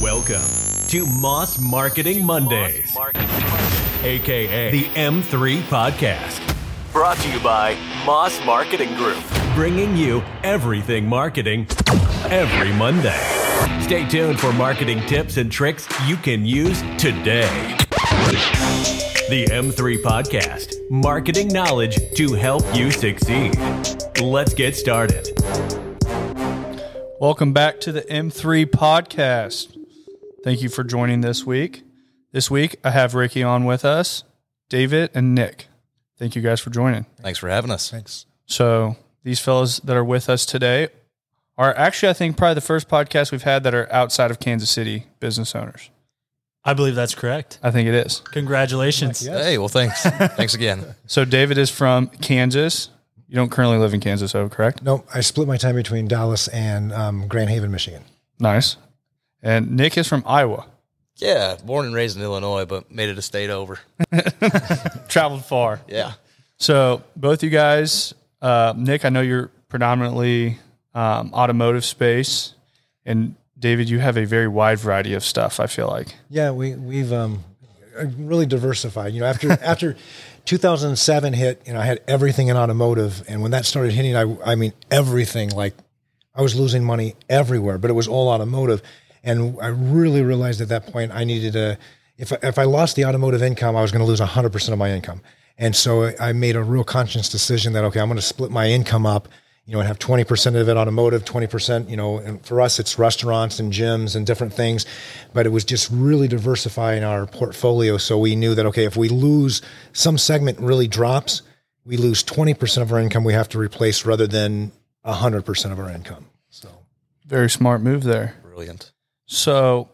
Welcome to Moss Marketing Mondays, aka the M3 Podcast. Brought to you by Moss Marketing Group, bringing you everything marketing every Monday. Stay tuned for marketing tips and tricks you can use today. The M3 Podcast, marketing knowledge to help you succeed. Let's get started. Welcome back to the M3 Podcast. Thank you for joining this week. This week, I have Ricky on with us, David and Nick. Thank you guys for joining. Thanks for having us. Thanks. So these fellows that are with us today are actually, I think, probably the first podcast we've had that are outside of Kansas City business owners. I believe that's correct. I think it is. Congratulations. Yes. Hey, well, thanks. Thanks again. So David is from Kansas. You don't currently live in Kansas, correct? No, I split my time between Dallas and Grand Haven, Michigan. Nice. And Nick is from Iowa. Yeah, born and raised in Illinois, but made it a state over. Traveled far. Yeah. So both you guys, Nick, I know you're predominantly automotive space, and David, you have a very wide variety of stuff, I feel like. Yeah, we've really diversified. You know, after 2007 hit, you know, I had everything in automotive, and when that started hitting, I mean everything. Like I was losing money everywhere, but it was all automotive, and I really realized at that point I needed to. If I lost the automotive income, I was going to lose 100% of my income, and so I made a real conscious decision that okay, I'm going to split my income up. You know, and have 20% of it automotive, 20%, you know, and for us, it's restaurants and gyms and different things. But it was just really diversifying our portfolio. So we knew that, okay, if we lose some segment really drops, we lose 20% of our income we have to replace rather than 100% of our income. So Very smart move there. Brilliant. So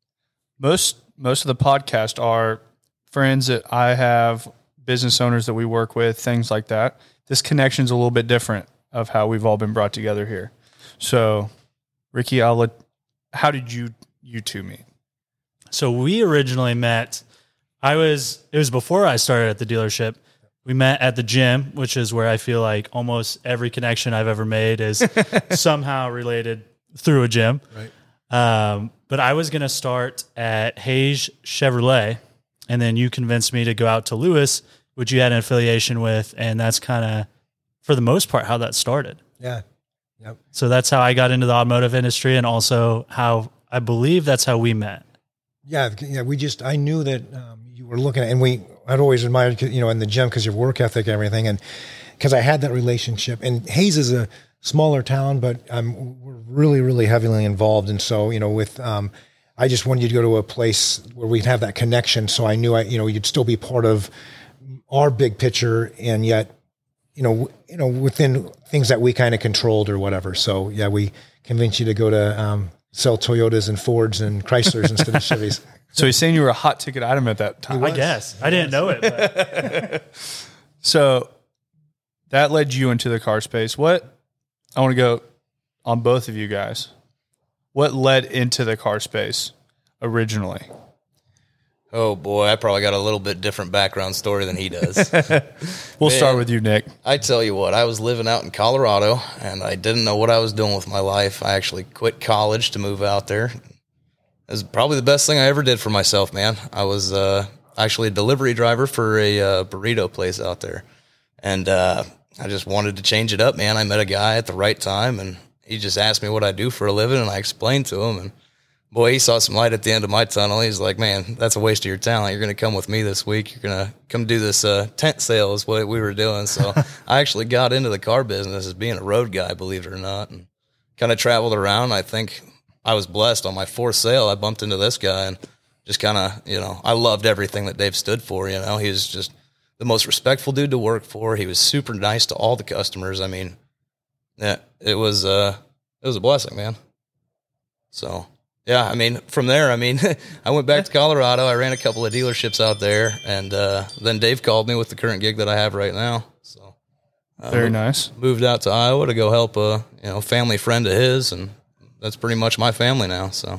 most of the podcast are friends that I have, business owners that we work with, things like that. This connection's a little bit different of how we've all been brought together here. So, Ricky, how did you two meet? So we originally met, it was before I started at the dealership. We met at the gym, which is where I feel like almost every connection I've ever made is somehow related through a gym. right. But I was going to start at Hayes Chevrolet, and then you convinced me to go out to Lewis, which you had an affiliation with, and that's kind of, for the most part, how that started. Yeah. Yep. So that's how I got into the automotive industry, and also how I believe that's how we met. Yeah. I knew that you were looking at, and I'd always admired, you know, in the gym because your work ethic and everything. And because I had that relationship, and Hayes is a smaller town, but we're really, really heavily involved. And so, you know, I just wanted you to go to a place where we'd have that connection. So I knew you'd still be part of our big picture, and yet, you know, within things that we kind of controlled or whatever. So yeah, we convinced you to go to sell Toyotas and Fords and Chryslers instead of Chevys. So he's saying you were a hot ticket item at that time. I guess. I didn't know it. But. So that led you into the car space. I want to go on both of you guys. What led into the car space originally? Oh, boy, I probably got a little bit different background story than he does. We'll start with you, Nick. I tell you what, I was living out in Colorado, and I didn't know what I was doing with my life. I actually quit college to move out there. It was probably the best thing I ever did for myself, man. I was actually a delivery driver for a burrito place out there, and I just wanted to change it up, man. I met a guy at the right time, and he just asked me what I do for a living, and I explained to him, and boy, he saw some light at the end of my tunnel. He's like, man, that's a waste of your talent. You're going to come with me this week. You're going to come do this tent sale is what we were doing. So I actually got into the car business as being a road guy, believe it or not, and kind of traveled around. I think I was blessed. On my fourth sale, I bumped into this guy and just kind of, you know, I loved everything that Dave stood for. You know, he was just the most respectful dude to work for. He was super nice to all the customers. I mean, yeah, it was a blessing, man. So... yeah, I mean, from there, I went back to Colorado. I ran a couple of dealerships out there, and then Dave called me with the current gig that I have right now. So, Very nice. Moved out to Iowa to go help a family friend of his, and that's pretty much my family now. So,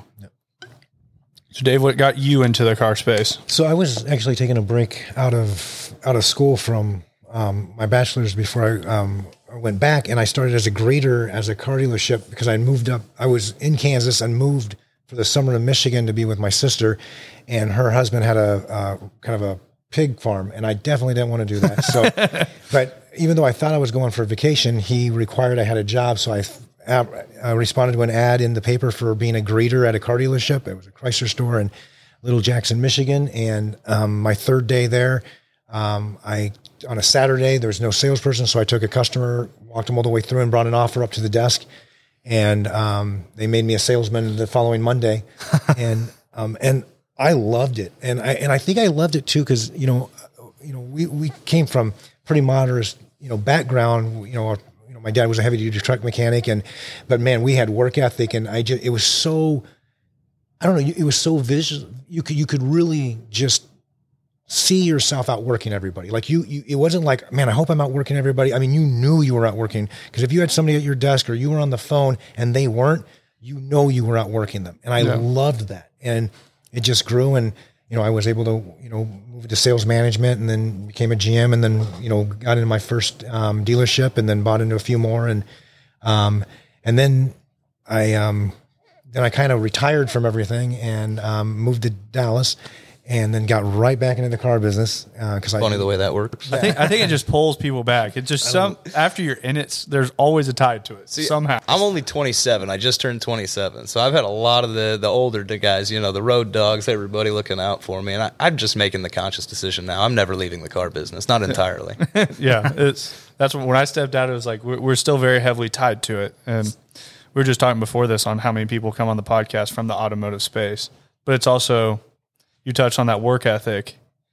So, Dave, what got you into the car space? So I was actually taking a break out of school from my bachelor's before I went back, and I started as a grader as a car dealership because I moved up. I was in Kansas and moved for the summer to Michigan to be with my sister, and her husband had a kind of a pig farm, and I definitely didn't want to do that. So, but even though I thought I was going for a vacation, he required I had a job. So I responded to an ad in the paper for being a greeter at a car dealership. It was a Chrysler store in Little Jackson, Michigan. And my third day there, on a Saturday, there was no salesperson. So I took a customer, walked them all the way through and brought an offer up to the desk. And they made me a salesman the following Monday. And I loved it. And I think I loved it too, because, we came from pretty modest, background. My dad was a heavy duty truck mechanic, but man, we had work ethic, and it was so, I don't know, it was so visual. You could really just see yourself outworking everybody. Like it wasn't like, man, I hope I'm outworking everybody. I mean, you knew you were outworking, because if you had somebody at your desk or you were on the phone and they weren't, you were outworking them. And I loved that. And it just grew, and, I was able to, move into sales management, and then became a GM, and then, got into my first dealership, and then bought into a few more. And then I kind of retired from everything and moved to Dallas, and then got right back into the car business. Funny the way that works. I think it just pulls people back. It just after you're in it, there's always a tide to it. Somehow. I'm only 27. I just turned 27. So I've had a lot of the older guys, the road dogs, everybody looking out for me. And I'm just making the conscious decision now. I'm never leaving the car business, not entirely. Yeah. That's when I stepped out, it was like, we're still very heavily tied to it. And we were just talking before this on how many people come on the podcast from the automotive space, but it's also, you touched on that work ethic.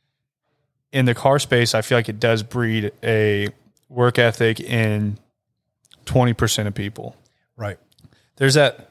In the car space, I feel like it does breed a work ethic in 20% of people. Right. There's that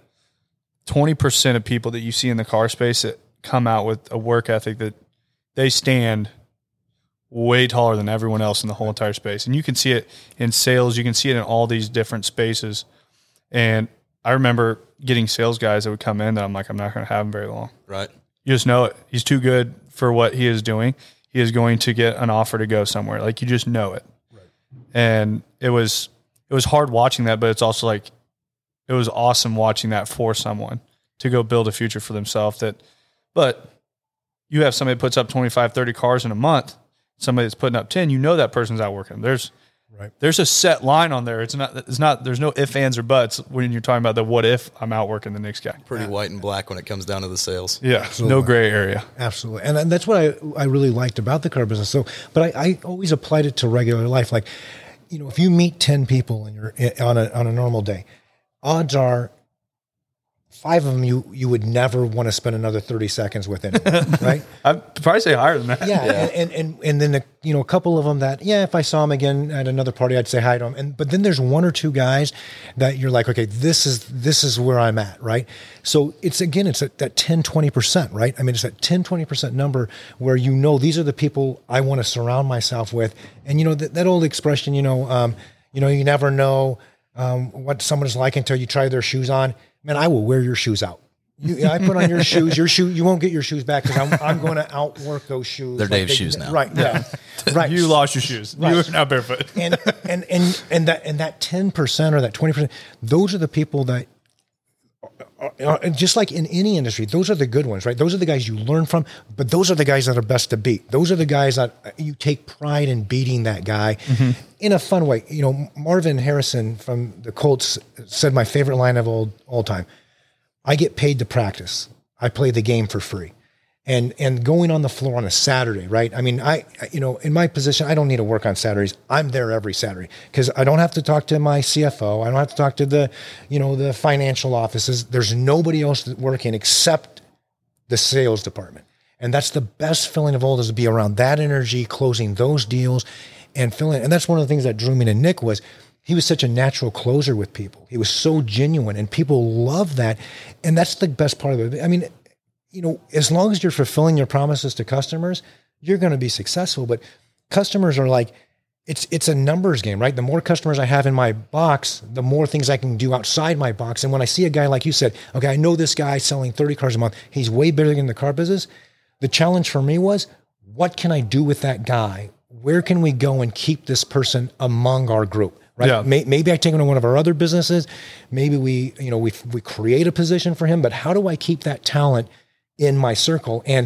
20% of people that you see in the car space that come out with a work ethic that they stand way taller than everyone else in the whole entire space. And you can see it in sales. You can see it in all these different spaces. And I remember getting sales guys that would come in that I'm like, I'm not going to have them very long. Right. You just know it. He's too good for what he is doing. He is going to get an offer to go somewhere. Like, you just know it. Right. And it was hard watching that, but it's also like, it was awesome watching that for someone to go build a future for themselves. But you have somebody that puts up 25, 30 cars in a month, somebody that's putting up 10, that person's outworking them. There's a set line on there. It's not, there's no ifs, ands, or buts when you're talking about the what if I'm outworking the next guy. Pretty white and black when it comes down to the sales. Yeah. Absolutely. No gray area. Absolutely. And that's what I really liked about the car business. So, but I always applied it to regular life. Like, if you meet 10 people and you're on a normal day, odds are 5 of them you would never want to spend another 30 seconds with anyway, right? I'd probably say higher than that. Yeah. And then a couple of them that, if I saw them again at another party, I'd say hi to them. But then there's 1 or 2 guys that you're like, okay, this is where I'm at, right? So it's that 10-20%, right? I mean, it's that 10-20% number where these are the people I want to surround myself with. And that old expression, you never know what someone's like until you try their shoes on. Man, I will wear your shoes out. I put on your shoes. You won't get your shoes back, because I'm going to outwork those shoes. They're Dave's shoes now, right? Yeah, right. You lost your shoes. Right. You are now barefoot. and that 10% or that 20%, those are the people that are, just like in any industry, those are the good ones, right? Those are the guys you learn from, but those are the guys that are best to beat. Those are the guys that you take pride in beating that guy in a fun way. Marvin Harrison from the Colts said my favorite line of all time: I get paid to practice. I play the game for free. And going on the floor on a Saturday, right? I mean, in my position, I don't need to work on Saturdays. I'm there every Saturday, because I don't have to talk to my CFO. I don't have to talk to the financial offices. There's nobody else working except the sales department. And that's the best feeling of all, is to be around that energy, closing those deals and feeling. And that's one of the things that drew me to Nick was he was such a natural closer with people. He was so genuine, and people love that. And that's the best part of it. I mean, as long as you're fulfilling your promises to customers, you're going to be successful. But customers are like, it's a numbers game, right? The more customers I have in my box, the more things I can do outside my box. And when I see a guy, like you said, okay, I know this guy selling 30 cars a month, he's way bigger in the car business. The challenge for me was, what can I do with that guy? Where can we go and keep this person among our group? right? Yeah. Maybe I take him to one of our other businesses. Maybe we create a position for him, but how do I keep that talent in my circle? And,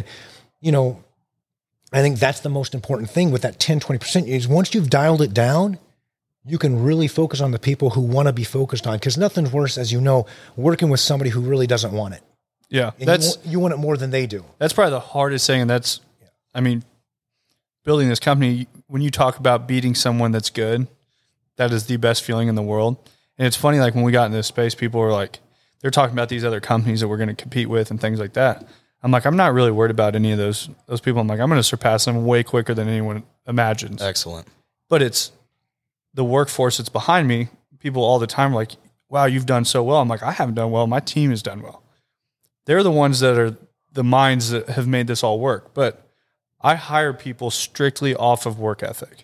I think that's the most important thing with that 10, 20% is once you've dialed it down, you can really focus on the people who want to be focused on, because nothing's worse, as you know, working with somebody who really doesn't want it. Yeah. And you want it more than they do. That's probably the hardest thing. And building this company, when you talk about beating someone that's good, that is the best feeling in the world. And it's funny, like when we got into this space, people were like, they're talking about these other companies that we're going to compete with and things like that. I'm like, I'm not really worried about any of those people. I'm like, I'm going to surpass them way quicker than anyone imagines. Excellent. But it's the workforce that's behind me. People all the time are like, wow, you've done so well. I'm like, I haven't done well. My team has done well. They're the ones that are the minds that have made this all work. But I hire people strictly off of work ethic.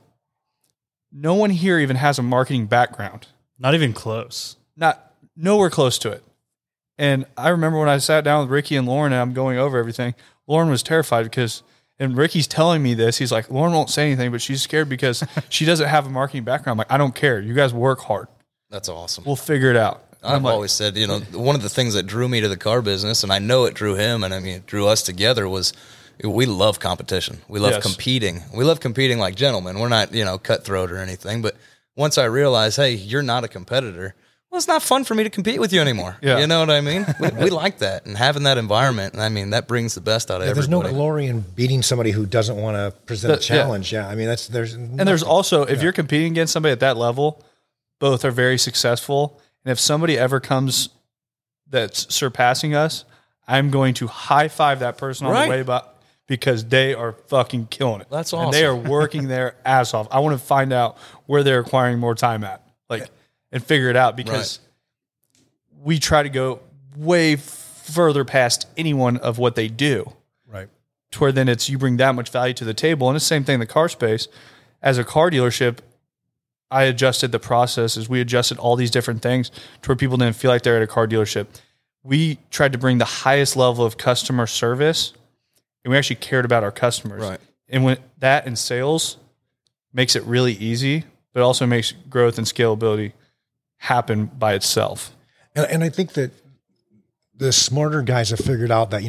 No one here even has a marketing background. Not even close. Nowhere close to it. And I remember when I sat down with Ricky and Lauren and I'm going over everything, Lauren was terrified and Ricky's telling me this. He's like, Lauren won't say anything, but she's scared because she doesn't have a marketing background. I'm like, I don't care. You guys work hard. That's awesome. We'll figure it out. I've always said, one of the things that drew me to the car business, and I know it drew him, and it drew us together, was we love competition. We love competing. We love competing like gentlemen. We're not, cutthroat or anything. But once I realized, hey, you're not a competitor, well, it's not fun for me to compete with you anymore. Yeah. You know what I mean? We like that. And having that environment, that brings the best out of everybody. There's no glory in beating somebody who doesn't want to present a challenge. Yeah. There's also, if you're competing against somebody at that level, both are very successful. And if somebody ever comes that's surpassing us, I'm going to high five that person on the way by, because they are fucking killing it. That's awesome. And they are working their ass off. I want to find out where they're acquiring more time at, and figure it out, because we try to go way further past anyone of what they do. Right. To where then you bring that much value to the table. And the same thing in the car space. As a car dealership, I adjusted the processes. We adjusted all these different things to where people didn't feel like they're at a car dealership. We tried to bring the highest level of customer service, and we actually cared about our customers. Right. And when that in sales makes it really easy, but also makes growth and scalability happen by itself. And I think that the smarter guys have figured out that,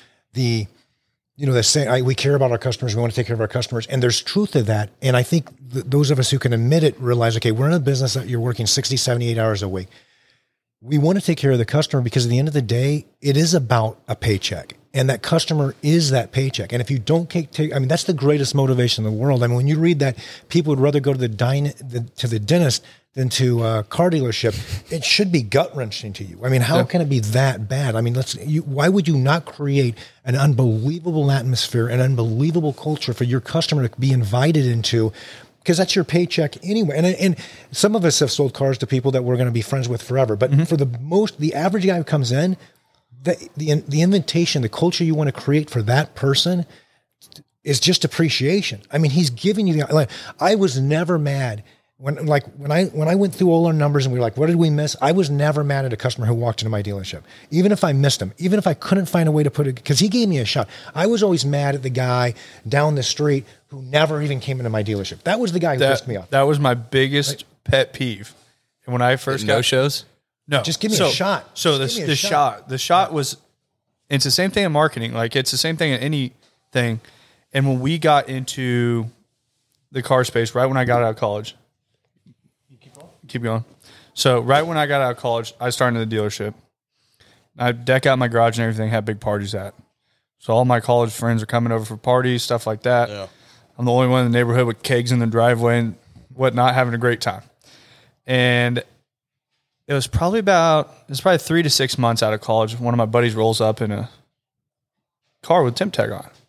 they're saying we care about our customers. We want to take care of our customers. And there's truth to that. And I think those of us who can admit it realize, okay, we're in a business that you're working 60, 78 hours a week. We want to take care of the customer because at the end of the day, it is about a paycheck. And that customer is that paycheck. And if you don't take, that's the greatest motivation in the world. When you read that people would rather go to the dentist than to a car dealership, it should be gut wrenching to you. How can it be that bad? Why would you not create an unbelievable atmosphere, an unbelievable culture for your customer to be invited into? Because that's your paycheck anyway. And some of us have sold cars to people that we're going to be friends with forever. But for the average guy who comes in, the invitation, the culture you want to create for that person is just appreciation. He's giving you I was never mad when I went through all our numbers and we were like, what did we miss? I was never mad at a customer who walked into my dealership, even if I missed him, even if I couldn't find a way to put it, because he gave me a shot. I was always mad at the guy down the street who never even came into my dealership. That was the guy who pissed me off. That was my biggest pet peeve. And when I first got shows. No, just give me a shot. So the shot was, it's the same thing in marketing. It's the same thing in anything. And when we got into the car space, right when I got out of college, keep going. So right when I got out of college, I started in the dealership. I deck out my garage and everything, had big parties at. So all my college friends are coming over for parties, stuff like that. Yeah. I'm the only one in the neighborhood with kegs in the driveway and whatnot, having a great time. And it was probably 3 to 6 months out of college. One of my buddies rolls up in a car with Temp Tag on.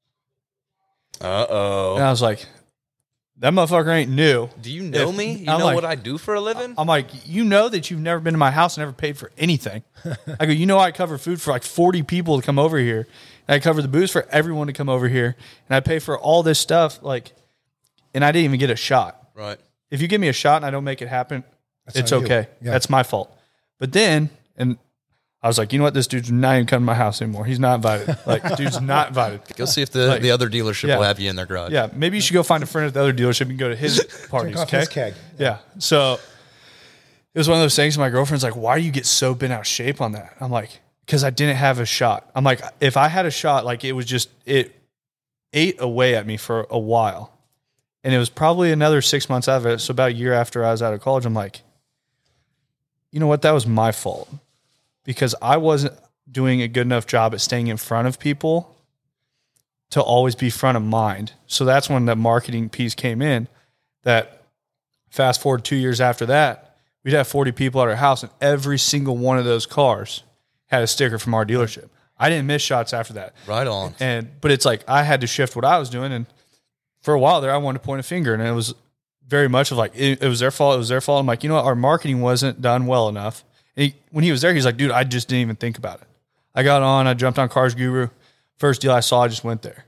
Uh-oh. And I was like, that motherfucker ain't new. Do you know me? You know what I do for a living? I'm like, you know that you've never been to my house and never paid for anything. I go, I cover food for 40 people to come over here. And I cover the booze for everyone to come over here. And I pay for all this stuff. And I didn't even get a shot. Right. If you give me a shot and I don't make it happen, it's okay. Yeah. That's my fault. But then, and I was like, you know what? This dude's not even coming to my house anymore. He's not invited. Like, dude's not invited. Go see if the other dealership will have you in their garage. Yeah, maybe you should go find a friend at the other dealership and go to his parties. Drink off Okay. his keg. Yeah. So it was one of those things. My girlfriend's like, "Why do you get so bent out of shape on that?" I'm like, "Because I didn't have a shot." I'm like, if I had a shot, like it ate away at me for a while, and it was probably another 6 months out of it. So about a year after I was out of college, I'm like, you know what? That was my fault because I wasn't doing a good enough job at staying in front of people to always be front of mind. So that's when the marketing piece came in. That fast forward 2 years after that, we'd have 40 people at our house, and every single one of those cars had a sticker from our dealership. I didn't miss shots after that. Right on. But it's like I had to shift what I was doing, and for a while there, I wanted to point a finger, and it was very much of like it was their fault. It was their fault. I'm like, you know what? Our marketing wasn't done well enough. And when he was there, he's like, dude, I just didn't even think about it. I got on, I jumped on Cars Guru. First deal I saw, I just went there.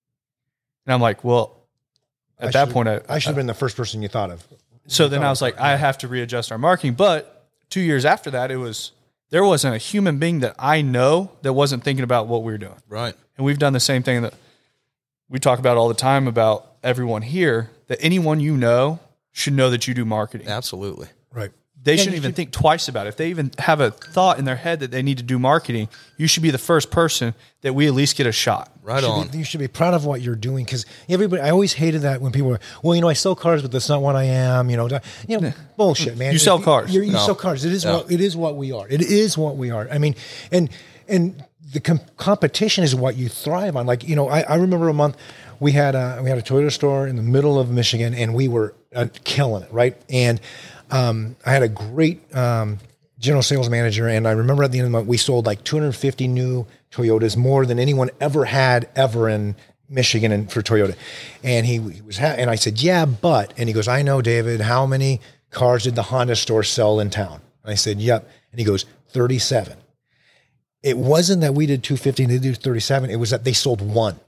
And I'm like, well, at that point, I should have been the first person you thought of. So then I was like, I have to readjust our marketing. But 2 years after that, there wasn't a human being that I know that wasn't thinking about what we were doing. Right. And we've done the same thing that we talk about all the time about everyone here, that anyone you know should know that you do marketing. Absolutely. Right. They shouldn't even think twice about it. If they even have a thought in their head that they need to do marketing, you should be the first person that we at least get a shot. Right on. You should be proud of what you're doing because everybody. I always hated that when people were, well, I sell cars, but that's not what I am. Bullshit, man. You sell cars. You sell cars. It is what we are. It is what we are. I mean, and the competition is what you thrive on. Like I remember a month we had a Toyota store in the middle of Michigan, and we were killing it, right? And I had a great general sales manager, and I remember at the end of the month, we sold like 250 new Toyotas, more than anyone ever had in Michigan and for Toyota. And he was, and I said, yeah, but, and he goes, I know, David, how many cars did the Honda store sell in town? And I said, yep. And he goes, 37. It wasn't that we did 250 and they did 37. It was that they sold one.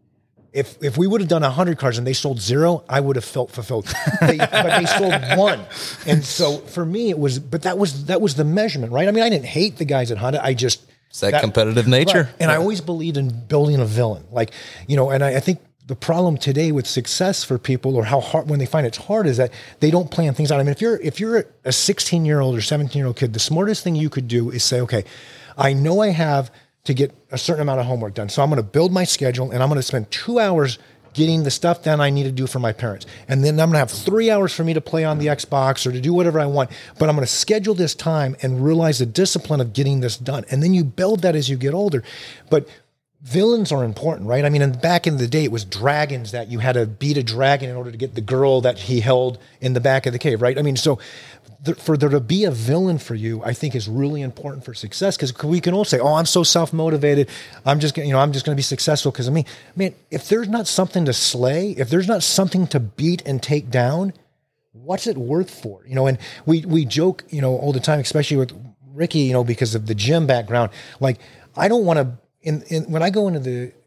If we would have done 100 cars and they sold 0, I would have felt fulfilled. But they sold 1, and so for me it was. But that was the measurement, right? I mean, I didn't hate the guys at Honda. I just it's that competitive nature, right. And I always believed in building a villain, like And I think the problem today with success for people, or how hard when they find it's hard, is that they don't plan things out. I mean, if you're a 16-year-old or 17-year-old kid, the smartest thing you could do is say, okay, I know I have to get a certain amount of homework done. So I'm going to build my schedule, and I'm going to spend 2 hours getting the stuff done I need to do for my parents. And then I'm going to have 3 hours for me to play on the Xbox or to do whatever I want. But I'm going to schedule this time and realize the discipline of getting this done. And then you build that as you get older. But villains are important, right? I mean, back in the day, it was dragons that you had to beat a dragon in order to get the girl that he held in the back of the cave, right? I mean, so for there to be a villain for you, I think is really important for success, because we can all say, oh, I'm so self-motivated. I'm just going to be successful because of me. Man, if there's not something to slay, if there's not something to beat and take down, what's it worth for? And we joke, all the time, especially with Ricky, because of the gym background. Like, I don't want to, when I go into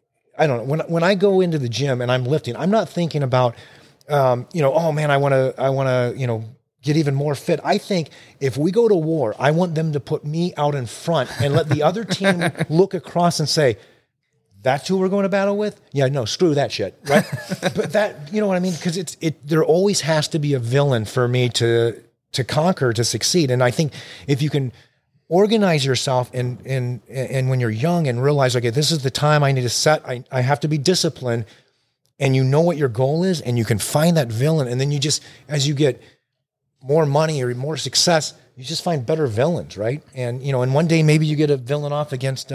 when I go into the gym and I'm lifting, I'm not thinking about, oh man, I want to, get even more fit. I think if we go to war, I want them to put me out in front and let the other team look across and say, that's who we're going to battle with? Yeah, no, screw that shit, right? But that, you know what I mean? Because there always has to be a villain for me to conquer, to succeed. And I think if you can organize yourself and when you're young and realize, okay, this is the time I need to set, I have to be disciplined, and you know what your goal is, and you can find that villain, and then you just, as you get more money or more success, you just find better villains, right? And and one day maybe you get a villain off against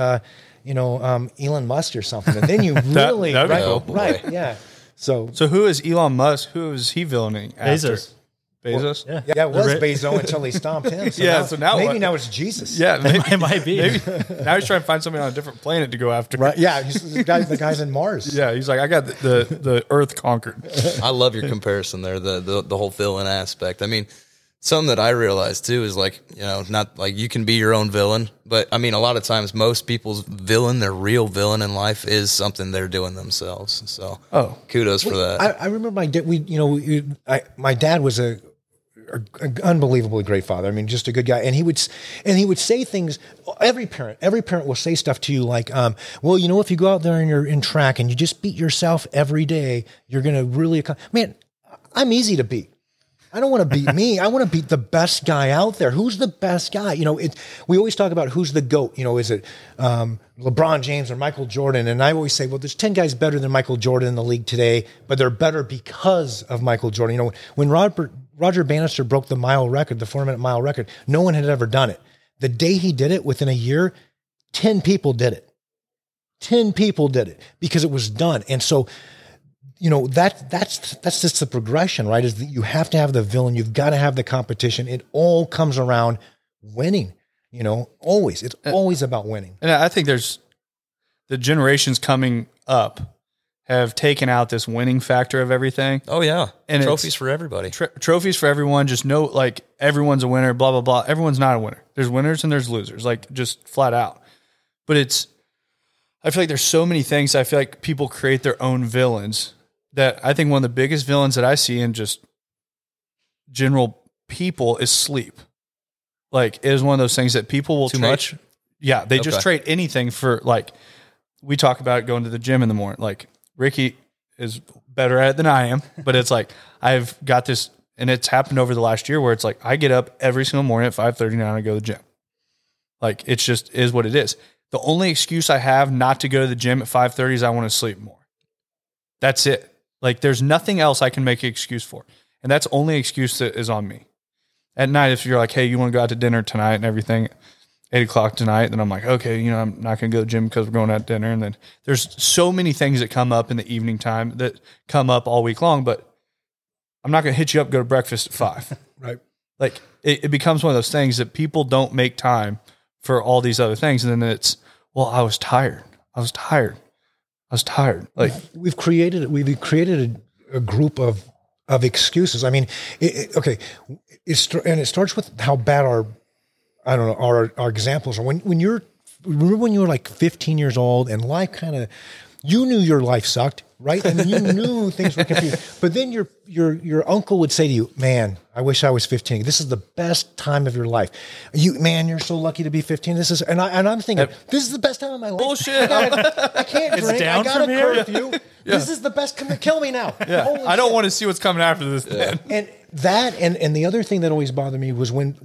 Elon Musk or something, and then you really that'd right, be cool. right, yeah. So who is Elon Musk? Who is he villaining after? Bezos? Yeah, it was Bezos until he stomped him. So now now it's Jesus. Yeah, it might be. Maybe. Now he's trying to find somebody on a different planet to go after. Right? Yeah, the guy's in Mars. Yeah, he's like, I got the Earth conquered. I love your comparison there, the whole villain aspect. I mean, something that I realized too is like, not like you can be your own villain, but I mean, a lot of times most people's villain, their real villain in life, is something they're doing themselves. So, kudos for that. I remember my dad. My dad was an unbelievably great father. I mean, just a good guy. And he would say things. Every parent will say stuff to you like, well, you know, if you go out there and you're in track and you just beat yourself every day, you're going to really, man, I'm easy to beat. I don't want to beat me. I want to beat the best guy out there. Who's the best guy? You know, we always talk about who's the GOAT. You know, is it LeBron James or Michael Jordan? And I always say, well, there's 10 guys better than Michael Jordan in the league today, but they're better because of Michael Jordan. You know, when Roger Bannister broke the mile record, the 4-minute mile record, no one had ever done it. The day he did it, within a year, 10 people did it. 10 people did it because it was done. And so, you know, that's just the progression, right? Is that you have to have the villain. You've got to have the competition. It all comes around winning, you know, always. It's always about winning. And I think there's the generations coming up have taken out this winning factor of everything. Oh yeah. And trophies for everybody. Trophies for everyone. Just know, like, everyone's a winner, blah, blah, blah. Everyone's not a winner. There's winners and there's losers, like, just flat out. But I feel like there's so many things. I feel like people create their own villains. That I think one of the biggest villains that I see in just general people is sleep. Like, it is one of those things that people will trade. Much? Yeah, they just trade anything for, like, we talk about going to the gym in the morning. Like, Ricky is better at it than I am, but it's like, I've got this, and it's happened over the last year where it's like, I get up every single morning at 5:30 now and I go to the gym. Like, it's just is what it is. The only excuse I have not to go to the gym at 5:30 is I want to sleep more. That's it. Like, there's nothing else I can make an excuse for. And that's the only excuse that is on me. At night, if you're like, hey, you want to go out to dinner tonight and everything, 8 o'clock tonight, then I'm like, okay, you know, I'm not going to go to the gym because we're going out to dinner. And then there's so many things that come up in the evening time that come up all week long, but I'm not going to hit you up, go to breakfast at 5. Right. Like, it becomes one of those things that people don't make time for all these other things. And then it's, well, I was tired. Like, we've created a group of excuses. I mean, it starts with how bad our examples are. When you were like 15 years old and life you knew your life sucked, right? And you knew things were confusing. But then your uncle would say to you, man, I wish I was 15. This is the best time of your life. You're so lucky to be 15. And I'm thinking, this is the best time of my life. Bullshit. I can't drink. Down I got a from here? curfew. Yeah. This is the best. Kill me now. Yeah. I don't want to see what's coming after this. Yeah. And the other thing that always bothered me was when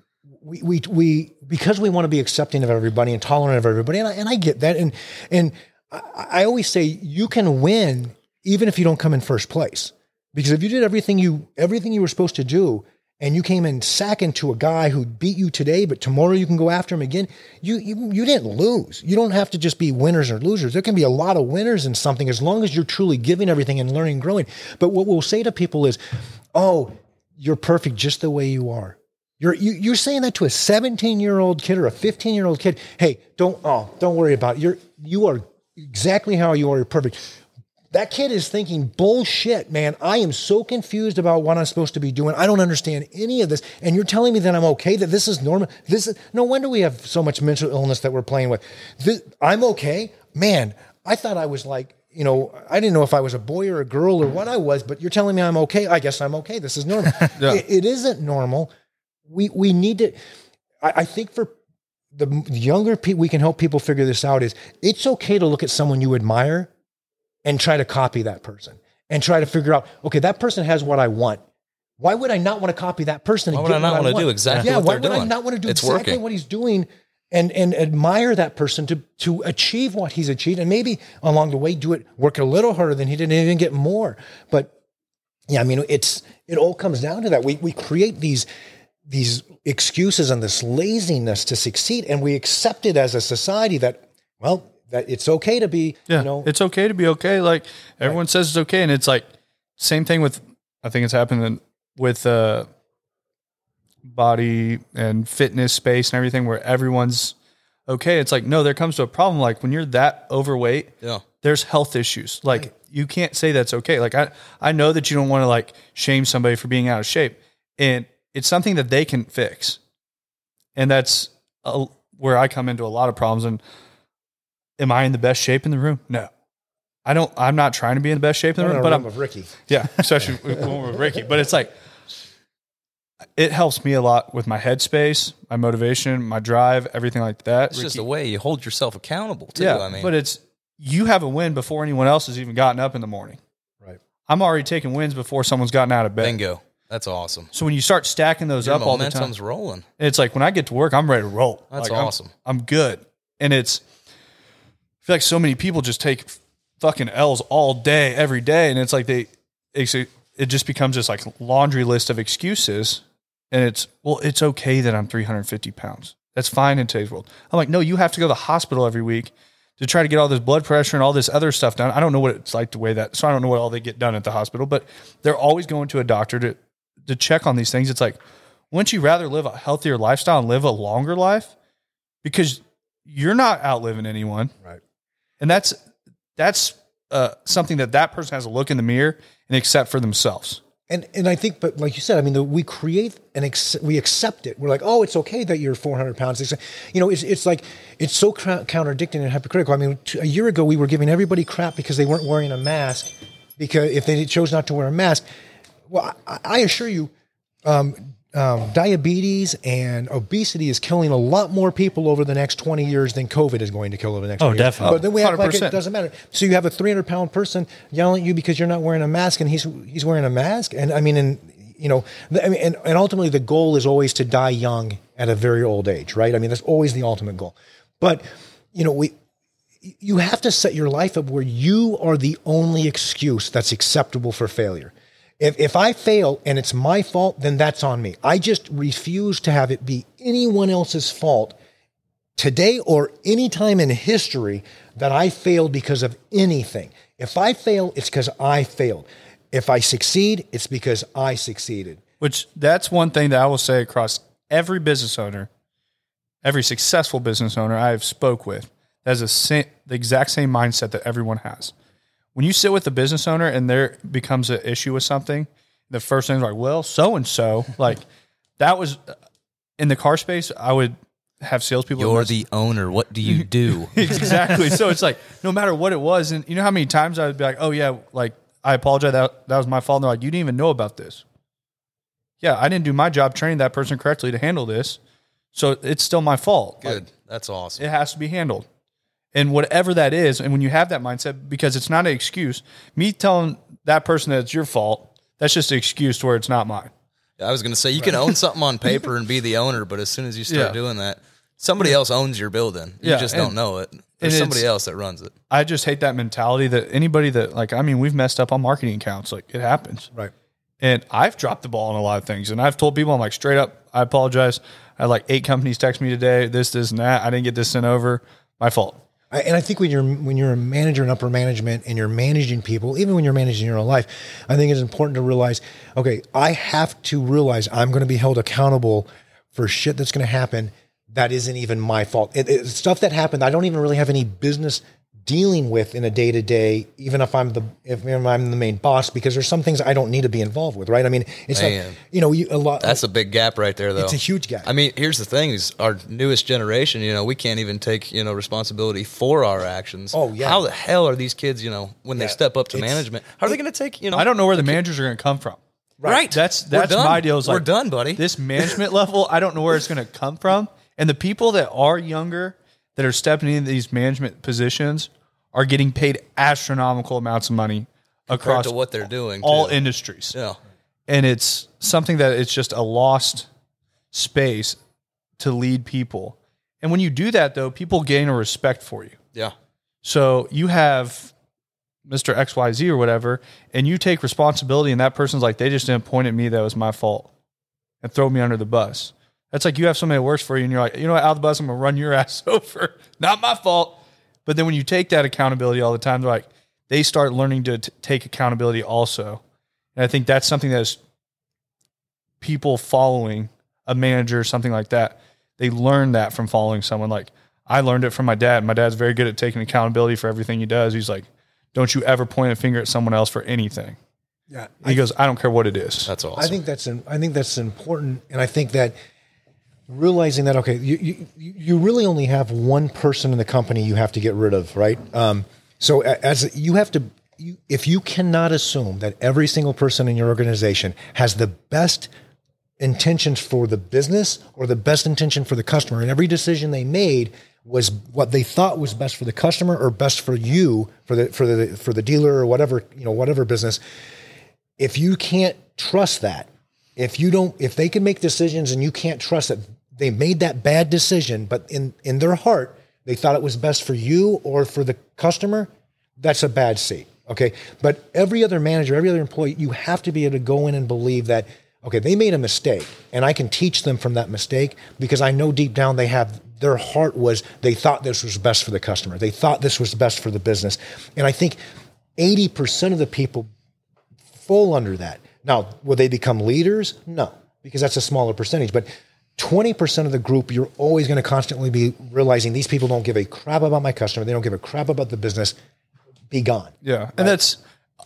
we because we want to be accepting of everybody and tolerant of everybody, and I get that, and I always say you can win even if you don't come in first place, because if you did everything you were supposed to do and you came in second to a guy who beat you today, but tomorrow you can go after him again, you didn't lose. You don't have to just be winners or losers. There can be a lot of winners in something as long as you're truly giving everything and learning and growing. But what we'll say to people is, oh, you're perfect just the way you are. You're saying that to a 17-year-old kid or a 15-year-old kid. Hey, don't worry about it. You are exactly how you are. You're perfect. That kid is thinking, bullshit, man. I am so confused about what I'm supposed to be doing. I don't understand any of this. And you're telling me that I'm okay, that this is normal. No wonder we have so much mental illness that we're playing with. I'm okay. Man, I thought I was like, you know, I didn't know if I was a boy or a girl or what I was, but you're telling me I'm okay. I guess I'm okay. This is normal. Yeah. It isn't normal. We need to, I think for the younger people, we can help people figure this out is it's okay to look at someone you admire and try to copy that person and try to figure out, okay, that person has what I want. Why would I not want to copy that person? Why would I not want to do exactly what they're doing? Why would I not want to do exactly what he's doing and admire that person to achieve what he's achieved? And maybe along the way, work a little harder than he did and even get more. But yeah, I mean, it all comes down to that. We create these excuses and this laziness to succeed. And we accept it as a society that, well, that it's okay to be, it's okay to be okay. Like everyone says it's okay. And it's like, same thing with, I think it's happening with body and fitness space and everything where everyone's okay. It's like, no, there comes to a problem. Like when you're that overweight, there's health issues. Like you can't say that's okay. Like I know that you don't want to like shame somebody for being out of shape, and it's something that they can fix. And that's where I come into a lot of problems. And am I in the best shape in the room? No, I'm not trying to be in the best shape in the room, but I'm with Ricky. Yeah. Especially when we're with Ricky, but it's like, it helps me a lot with my headspace, my motivation, my drive, everything like that. It's just a way you hold yourself accountable too. Yeah, I mean, but you have a win before anyone else has even gotten up in the morning. Right. I'm already taking wins before someone's gotten out of bed. bingo. That's awesome. So when you start stacking those up all the time, Momentum's rolling. it's like when I get to work, I'm ready to roll. That's Like, awesome. I'm good. And I feel like so many people just take fucking L's all day, every day. And it's like it just becomes this like laundry list of excuses. And it's okay that I'm 350 pounds. That's fine in today's world. I'm like, no, you have to go to the hospital every week to try to get all this blood pressure and all this other stuff done. I don't know what it's like to weigh that. So I don't know what all they get done at the hospital, but they're always going to a doctor to check on these things. It's like, wouldn't you rather live a healthier lifestyle and live a longer life? Because you're not outliving anyone. Right. And that's something that person has to look in the mirror and accept for themselves. And I think, but like you said, I mean, we create we accept it. We're like, oh, it's okay that you're 400 pounds. It's like, it's so contradicting and hypocritical. I mean, a year ago, we were giving everybody crap because they weren't wearing a mask, because if they chose not to wear a mask. Well, I assure you, diabetes and obesity is killing a lot more people over the next 20 years than COVID is going to kill over the next 20 years. Definitely. But then we act like 100%. it doesn't matter. So you have a 300-pound person yelling at you because you're not wearing a mask, and he's wearing a mask. And I mean, and ultimately the goal is always to die young at a very old age, right? I mean, that's always the ultimate goal. But, you have to set your life up where you are the only excuse that's acceptable for failure. If I fail and it's my fault, then that's on me. I just refuse to have it be anyone else's fault today or any time in history that I failed because of anything. If I fail, it's because I failed. If I succeed, it's because I succeeded. Which that's one thing that I will say across every business owner, every successful business owner I have spoke with, that is the exact same mindset that everyone has. When you sit with a business owner and there becomes an issue with something, the first thing is like, well, so-and-so, like that was in the car space. I would have salespeople. You're the owner. What do you do? Exactly. So it's like, no matter what it was. And you know how many times I would be like, oh yeah, like I apologize. That was my fault. And they're like, you didn't even know about this. Yeah. I didn't do my job training that person correctly to handle this. So it's still my fault. Good. Like, That's awesome. it has to be handled. And whatever that is, and when you have that mindset, because it's not an excuse, me telling that person that it's your fault, that's just an excuse to where it's not mine. I was going to say, you can own something on paper and be the owner, but as soon as you start doing that, somebody else owns your building. You just don't know it. There's somebody else that runs it. I just hate that mentality that anybody that, like, I mean, we've messed up on marketing accounts. Like, it happens. Right. And I've dropped the ball on a lot of things. And I've told people, I'm like, straight up, I apologize. I had like 8 companies text me today, this, and that. I didn't get this sent over. My fault. And I think when you're a manager in upper management and you're managing people, even when you're managing your own life, I think it's important to realize, okay, I have to realize I'm going to be held accountable for shit that's going to happen that isn't even my fault. It's stuff that happened I don't even really have any business dealing with in a day-to-day, even if I'm the main boss, because there's some things I don't need to be involved with, right? I mean, it's like, a lot. That's a big gap right there, though. It's a huge gap. I mean, here's the thing: is our newest generation. We can't even take responsibility for our actions. Oh yeah. How the hell are these kids? When they step up to management, how are they going to take? I don't know where the managers are going to come from. Right. That's my deal. Is like, we're done, buddy. This management level, I don't know where it's going to come from. And the people that are younger that are stepping into these management positions are getting paid astronomical amounts of money across to what they're doing, all too. industries. Yeah. And it's something that it's just a lost space to lead people. And when you do that, though, people gain a respect for you. Yeah. So you have Mr. XYZ or whatever, and you take responsibility, and that person's like, they just didn't point at me, that was my fault, and throw me under the bus. That's like you have somebody that works for you, and you're like, you know what, out of the bus, I'm going to run your ass over. Not my fault. But then when you take that accountability all the time, they're like, they start learning to take accountability also. And I think that's something that is people following a manager or something like that. They learn that from following someone. Like, I learned it from my dad. My dad's very good at taking accountability for everything he does. He's like, don't you ever point a finger at someone else for anything. Yeah. He goes, I don't care what it is. That's awesome. I think that's important. And I think that realizing that, okay, you really only have one person in the company you have to get rid of, right? So as you have to, if you cannot assume that every single person in your organization has the best intentions for the business or the best intention for the customer. And every decision they made was what they thought was best for the customer or best for you, for the dealer or whatever, whatever business. If you can't trust that, if they can make decisions and you can't trust that they made that bad decision, but in their heart, they thought it was best for you or for the customer, that's a bad seat. Okay. But every other manager, every other employee, you have to be able to go in and believe that, okay, they made a mistake and I can teach them from that mistake because I know deep down their heart was, they thought this was best for the customer. They thought this was best for the business. And I think 80% of the people fall under that. Now, will they become leaders? No, because that's a smaller percentage. But 20% of the group, you're always going to constantly be realizing these people don't give a crap about my customer. They don't give a crap about the business. Be gone. Yeah. Right? And that's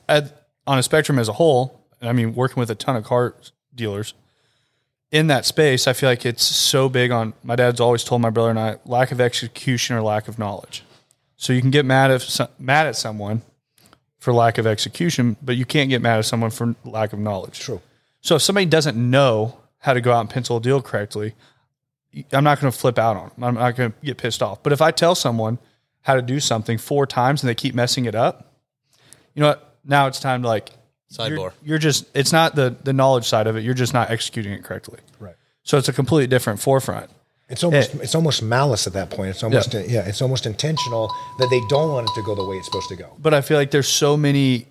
on a spectrum as a whole. I mean, working with a ton of car dealers in that space, I feel like it's so big on, my dad's always told my brother and I, lack of execution or lack of knowledge. So you can get mad at someone for lack of execution, but you can't get mad at someone for lack of knowledge. True. So if somebody doesn't know how to go out and pencil a deal correctly, I'm not going to flip out on them. I'm not going to get pissed off. But if I tell someone how to do something 4 times and they keep messing it up, you know what? Now it's time to sidebar. You're just, it's not the knowledge side of it. You're just not executing it correctly. Right. So it's a completely different forefront. It's almost malice at that point. It's almost it's almost intentional that they don't want it to go the way it's supposed to go. But I feel like there's so many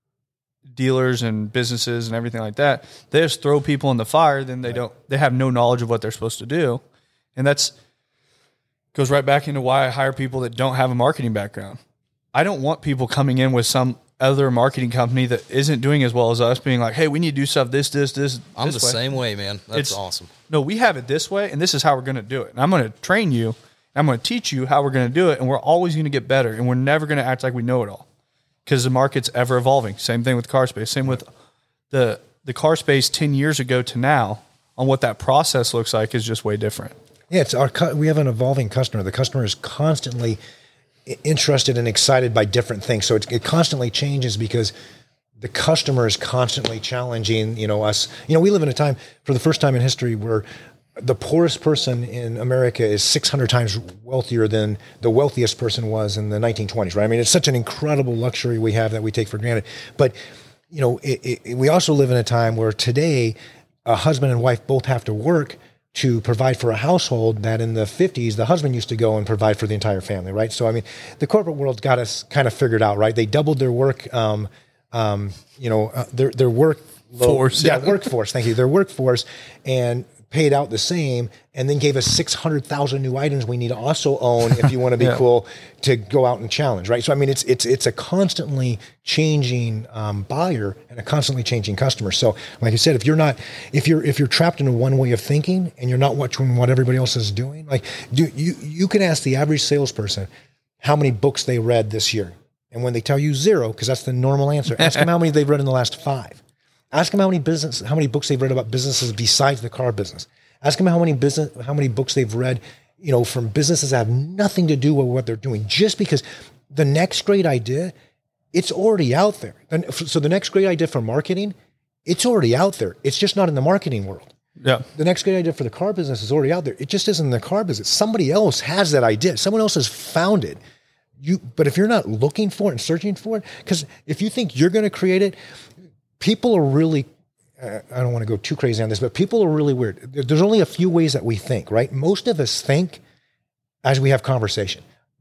dealers and businesses and everything like that. They just throw people in the fire, then they have no knowledge of what they're supposed to do. And that's goes right back into why I hire people that don't have a marketing background. I don't want people coming in with some other marketing company that isn't doing as well as us being like, hey, we need to do stuff this I'm the way. same way, man. That's awesome. No, we have it this way, and this is how we're going to do it. And I'm going to train you, and I'm going to teach you how we're going to do it, and we're always going to get better, and we're never going to act like we know it all because the market's ever evolving. Same thing with car space. Same with the car space 10 years ago to now on what that process looks like is just way different. Yeah, we have an evolving customer. The customer is constantly interested and excited by different things. So it constantly changes because the customer is constantly challenging, us. We live in a time, for the first time in history, where the poorest person in America is 600 times wealthier than the wealthiest person was in the 1920s, right? I mean, it's such an incredible luxury we have that we take for granted. But, we also live in a time where today a husband and wife both have to work to provide for a household that in the 50s, the husband used to go and provide for the entire family, right? So, I mean, the corporate world got us kind of figured out, right? They doubled their work, their work force. Yeah, workforce. Thank you. Their workforce, and paid out the same, and then gave us 600,000 new items we need to also own if you want to be cool to go out and challenge, right? So, I mean, it's a constantly changing buyer and a constantly changing customer. So, like I said, if you're trapped in a one way of thinking and you're not watching what everybody else is doing, like you can ask the average salesperson how many books they read this year, and when they tell you 0, because that's the normal answer, ask them how many they've read in the last 5. Ask them how many books they've read about businesses besides the car business. Ask them how many books they've read, from businesses that have nothing to do with what they're doing. Just because the next great idea, it's already out there. So the next great idea for marketing, it's already out there. It's just not in the marketing world. Yeah. The next great idea for the car business is already out there. It just isn't in the car business. Somebody else has that idea. Someone else has found it. But if you're not looking for it and searching for it, because if you think you're going to create it, people are really, I don't want to go too crazy on this, but people are really weird. There's only a few ways that we think, right? Most of us think as we have conversation.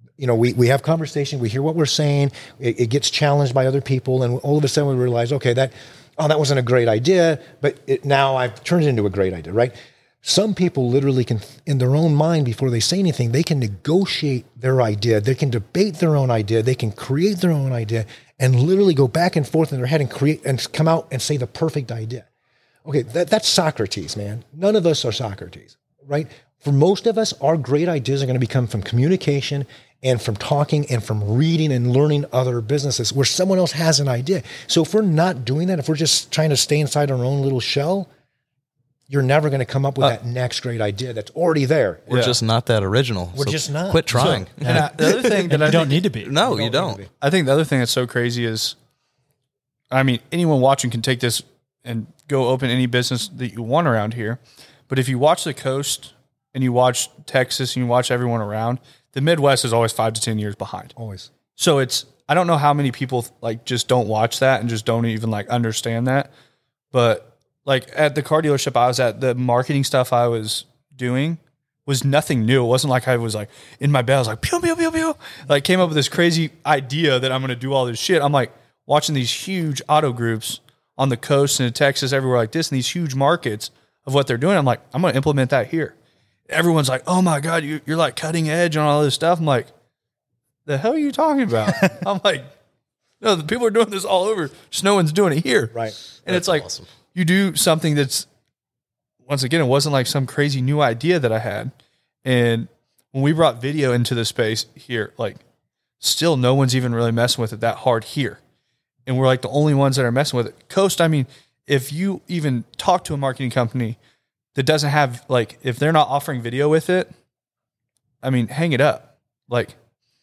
We have conversation, we hear what we're saying, it gets challenged by other people, and all of a sudden we realize, okay, that wasn't a great idea, but now I've turned it into a great idea, right? Some people literally can, in their own mind, before they say anything, they can negotiate their idea, they can debate their own idea, they can create their own idea, and literally go back and forth in their head and create and come out and say the perfect idea. Okay, that's Socrates, man. None of us are Socrates, right? For most of us, our great ideas are going to come from communication and from talking and from reading and learning other businesses where someone else has an idea. So if we're not doing that, if we're just trying to stay inside our own little shell, you're never going to come up with that next great idea that's already there. We're just not that original. We're just not. Quit trying. The other thing that you don't need to be. No, you don't. I think the other thing that's so crazy is, I mean, anyone watching can take this and go open any business that you want around here. But if you watch the coast and you watch Texas and you watch everyone around, the Midwest is always 5 to 10 years behind. Always. So I don't know how many people like just don't watch that and just don't even like understand that. But like at the car dealership I was at, the marketing stuff I was doing was nothing new. It wasn't like I was like in my bed, I was like, pew, pew, pew, pew. Like came up with this crazy idea that I'm going to do all this shit. I'm like watching these huge auto groups on the coast and in Texas, everywhere like this, and these huge markets of what they're doing. I'm like, I'm going to implement that here. Everyone's like, oh my God, you're like cutting edge on all this stuff. I'm like, the hell are you talking about? I'm like, no, the people are doing this all over. Just no one's doing it here. Right. And it's like, awesome. You do something that's, once again, it wasn't like some crazy new idea that I had. And when we brought video into the space here, like still no one's even really messing with it that hard here. And we're like the only ones that are messing with it. Coast, I mean, if you even talk to a marketing company that doesn't have, like, if they're not offering video with it, I mean, hang it up. Like,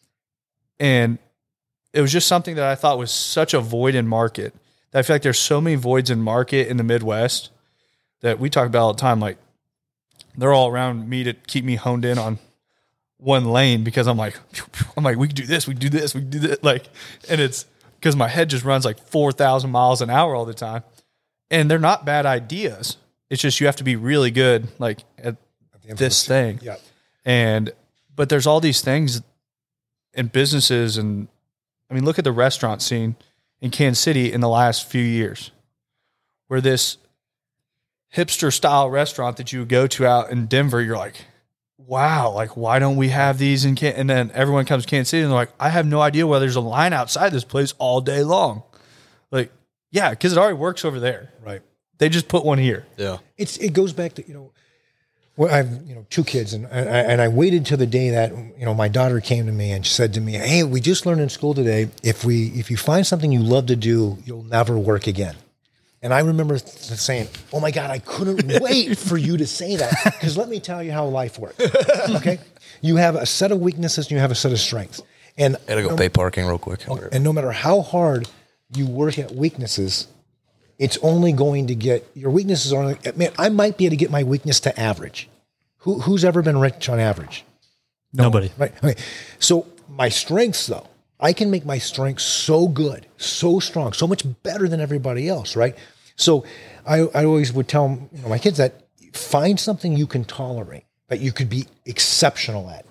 and it was just something that I thought was such a void in market. That I feel like there's so many voids in market in the Midwest that we talk about all the time. Like, they're all around me to keep me honed in on one lane because I'm like, we can do this, we can do this, we can do that. Like, and it's because my head just runs like 4,000 miles an hour all the time. And they're not bad ideas. It's just you have to be really good, like at this thing. Yeah. But there's all these things in businesses, and I mean, look at the restaurant scene in Kansas City in the last few years, where this hipster style restaurant that you would go to out in Denver, you're like, wow, like why don't we have these in Kansas? And then everyone comes to Kansas City and they're like, I have no idea why there's a line outside this place all day long. Like, yeah, because it already works over there. Right. They just put one here. Yeah. It goes back to, well, I've, 2 kids and I waited till the day that, my daughter came to me and she said to me, hey, we just learned in school today, if you find something you love to do, you'll never work again. And I remember saying, oh my God, I couldn't wait for you to say that. Because let me tell you how life works. Okay. You have a set of weaknesses and you have a set of strengths. And I gotta go pay parking real quick. And no matter how hard you work at weaknesses, it's only going to get, your weaknesses are, man, I might be able to get my weakness to average. Who's ever been rich on average? Nobody. Right. Okay. So my strengths though, I can make my strengths so good, so strong, so much better than everybody else, right? So I always would tell my kids that find something you can tolerate, that you could be exceptional at.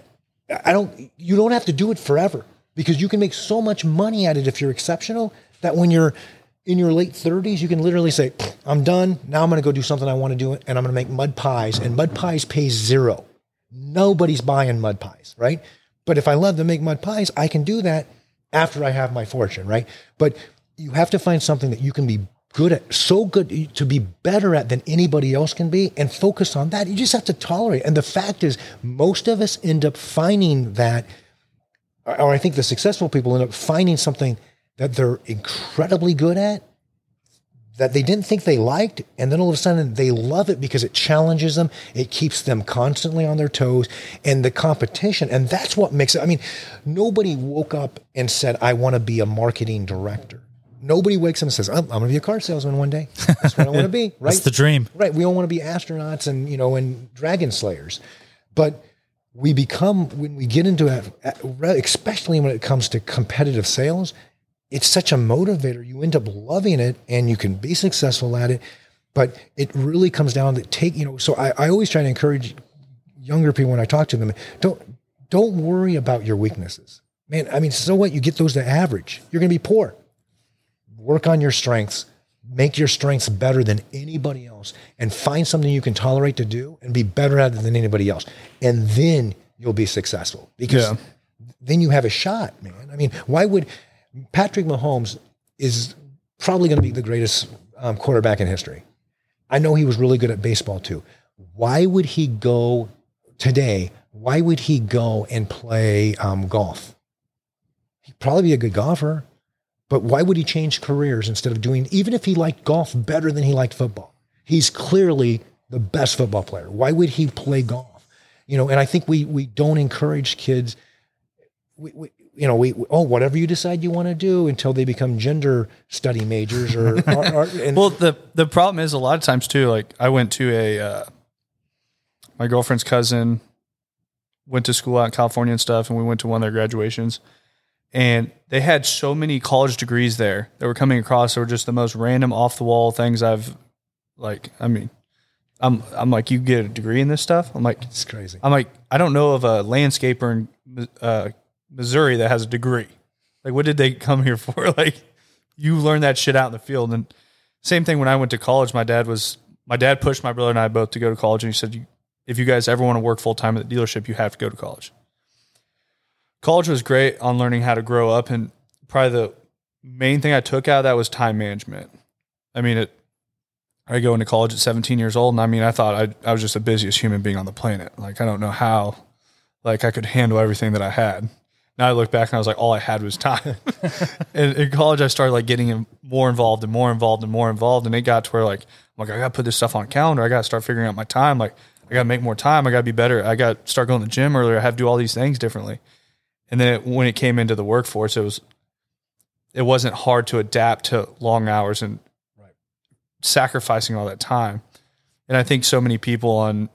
You don't have to do it forever because you can make so much money at it if you're exceptional that when you're in your late 30s, you can literally say, I'm done. Now I'm going to go do something I want to do and I'm going to make mud pies, and mud pies pays $0. Nobody's buying mud pies, right? But if I love to make mud pies, I can do that after I have my fortune, right? But you have to find something that you can be good at, so good to be better at than anybody else can be, and focus on that. You just have to tolerate. And the fact is, most of us end up finding that, or I think the successful people end up finding something that they're incredibly good at, that they didn't think they liked, and then all of a sudden they love it because it challenges them. It keeps them constantly on their toes, and the competition, and that's what makes it. I mean, nobody woke up and said, I want to be a marketing director. Nobody wakes up and says, I'm going to be a car salesman one day. That's what I want to be, right? That's the dream. Right. We all want to be astronauts and, and dragon slayers. But we become, when we get into that, especially when it comes to competitive sales, it's such a motivator. You end up loving it and you can be successful at it. But it really comes down to so I always try to encourage younger people when I talk to them, don't worry about your weaknesses. Man, I mean, so what? You get those to average. You're going to be poor. Work on your strengths, make your strengths better than anybody else, and find something you can tolerate to do and be better at it than anybody else. And then you'll be successful because then you have a shot, man. I mean, why would Patrick Mahomes is probably going to be the greatest quarterback in history. I know he was really good at baseball too. Why would he go today? Why would he go and play golf? He'd probably be a good golfer. But why would he change careers instead of doing, even if he liked golf better than he liked football? He's clearly the best football player. Why would he play golf? And I think we don't encourage kids. whatever you decide you want to do until they become gender study majors or well, the problem is a lot of times too, like I went to my girlfriend's cousin went to school out in California and stuff. And we went to one of their graduations and they had so many college degrees there that were coming across. That were just the most random off the wall things I'm like, you get a degree in this stuff. I'm like, it's crazy. I'm like, I don't know of a landscaper in Missouri that has a degree. Like, what did they come here for? Like, you learn that shit out in the field. And same thing when I went to college, my dad pushed my brother and I both to go to college. And he said, if you guys ever want to work full time at the dealership, you have to go to college. College was great on learning how to grow up. And probably the main thing I took out of that was time management. I mean, I go into college at 17 years old. And I mean, I thought I was just the busiest human being on the planet. Like, I don't know how, like, I could handle everything that I had. Now I look back and I was like, all I had was time. And in college, I started like getting more involved. And it got to where like, I got to put this stuff on a calendar. I got to start figuring out my time. Like, I got to make more time. I got to be better. I got to start going to the gym earlier. I have to do all these things differently. And then when it came into the workforce, it wasn't hard to adapt to long hours and sacrificing all that time. And I think so many people on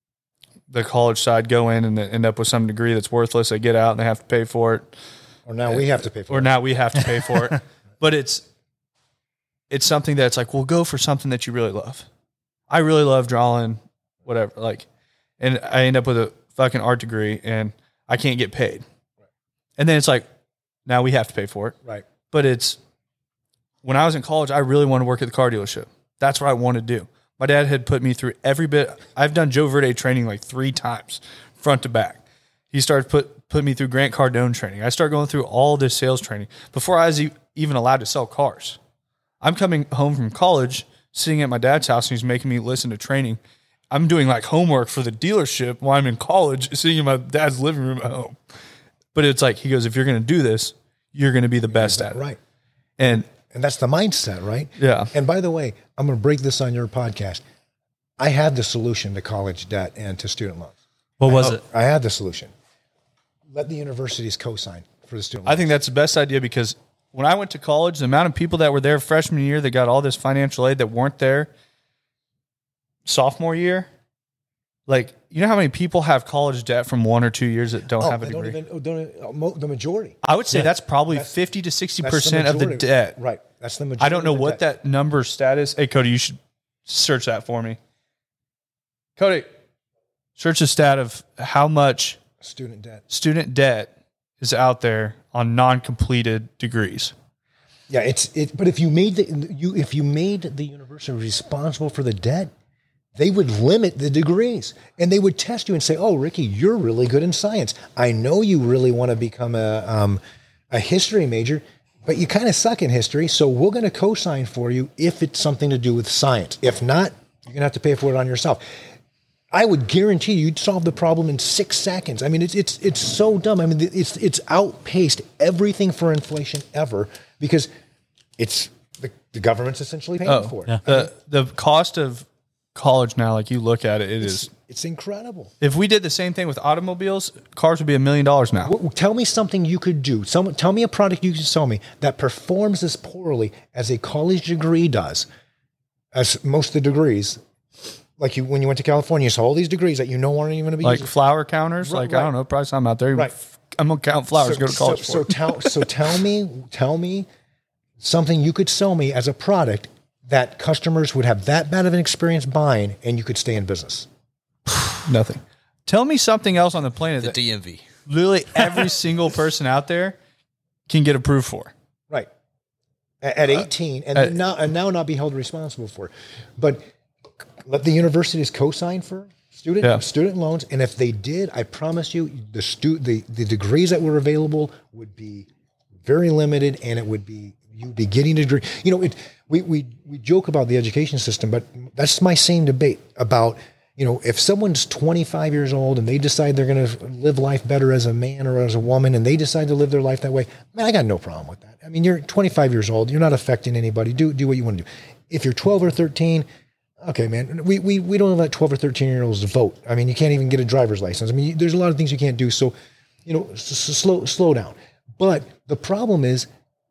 the college side go in and they end up with some degree that's worthless. They get out and they have to pay for it. Or now we have to pay for it. Or now we have to pay for it. But it's something that's like, well, go for something that you really love. I really love drawing, whatever. Like, and I end up with a fucking art degree and I can't get paid. Right. And then it's like, now we have to pay for it. Right. But when I was in college, I really wanted to work at the car dealership. That's what I wanted to do. My dad had put me through every bit. I've done Joe Verde training like 3 times, front to back. He started put me through Grant Cardone training. I started going through all this sales training before I was even allowed to sell cars. I'm coming home from college, sitting at my dad's house, and he's making me listen to training. I'm doing like homework for the dealership while I'm in college, sitting in my dad's living room at home. But it's like, he goes, if you're going to do this, you're going to be the best at it. Right. And that's the mindset, right? Yeah. And by the way, I'm going to break this on your podcast. I had the solution to college debt and to student loans. What was it? I had the solution. Let the universities co-sign for the student loans. I think that's the best idea because when I went to college, the amount of people that were there freshman year that got all this financial aid that weren't there sophomore year, like, you know how many people have college debt from 1 or 2 years that don't have a degree? The majority. I would say that's probably 50 to 60% of the debt. Right. That's the majority. I don't know what that number stat is. Hey, Cody, you should search that for me. Cody, search the stat of how much student debt is out there on non-completed degrees. Yeah, but if you made the university responsible for the debt, they would limit the degrees and they would test you and say, "Oh, Ricky, you're really good in science. I know you really want to become a history major, but you kind of suck in history. So we're going to co-sign for you if it's something to do with science. If not, you're going to have to pay for it on yourself." I would guarantee you'd solve the problem in 6 seconds. I mean, it's so dumb. I mean, it's outpaced everything for inflation ever because it's the government's essentially paying for it. Yeah. The cost of college now, like you look at it, it's incredible. If we did the same thing with automobiles, cars would be $1 million now. Tell me something you could do. Tell me a product you can sell me that performs as poorly as a college degree does, as most of the degrees. Like when you went to California, you saw all these degrees that you know aren't even going to be like used. Flower counters. Right, I don't know, probably something out there. Right. I'm gonna count flowers. Go to college. Tell me something you could sell me as a product that customers would have that bad of an experience buying, and you could stay in business. Nothing. Tell me something else on the planet The that DMV. literally every single person out there can get approved for. Right. At 18, and now not be held responsible for it. But let the universities co-sign for student loans, and if they did, I promise you, the degrees that were available would be very limited, and it would be you'd be getting a degree. You know, we joke about the education system, but that's my same debate about, you know, if someone's 25 years old and they decide they're going to live life better as a man or as a woman, and they decide to live their life that way, man, I got no problem with that. I mean, you're 25 years old, you're not affecting anybody. Do what you want to do. If you're 12 or 13. Okay, man, we don't let 12 or 13-year-olds vote. I mean, you can't even get a driver's license. I mean, there's a lot of things you can't do. So, you know, slow down. But the problem is,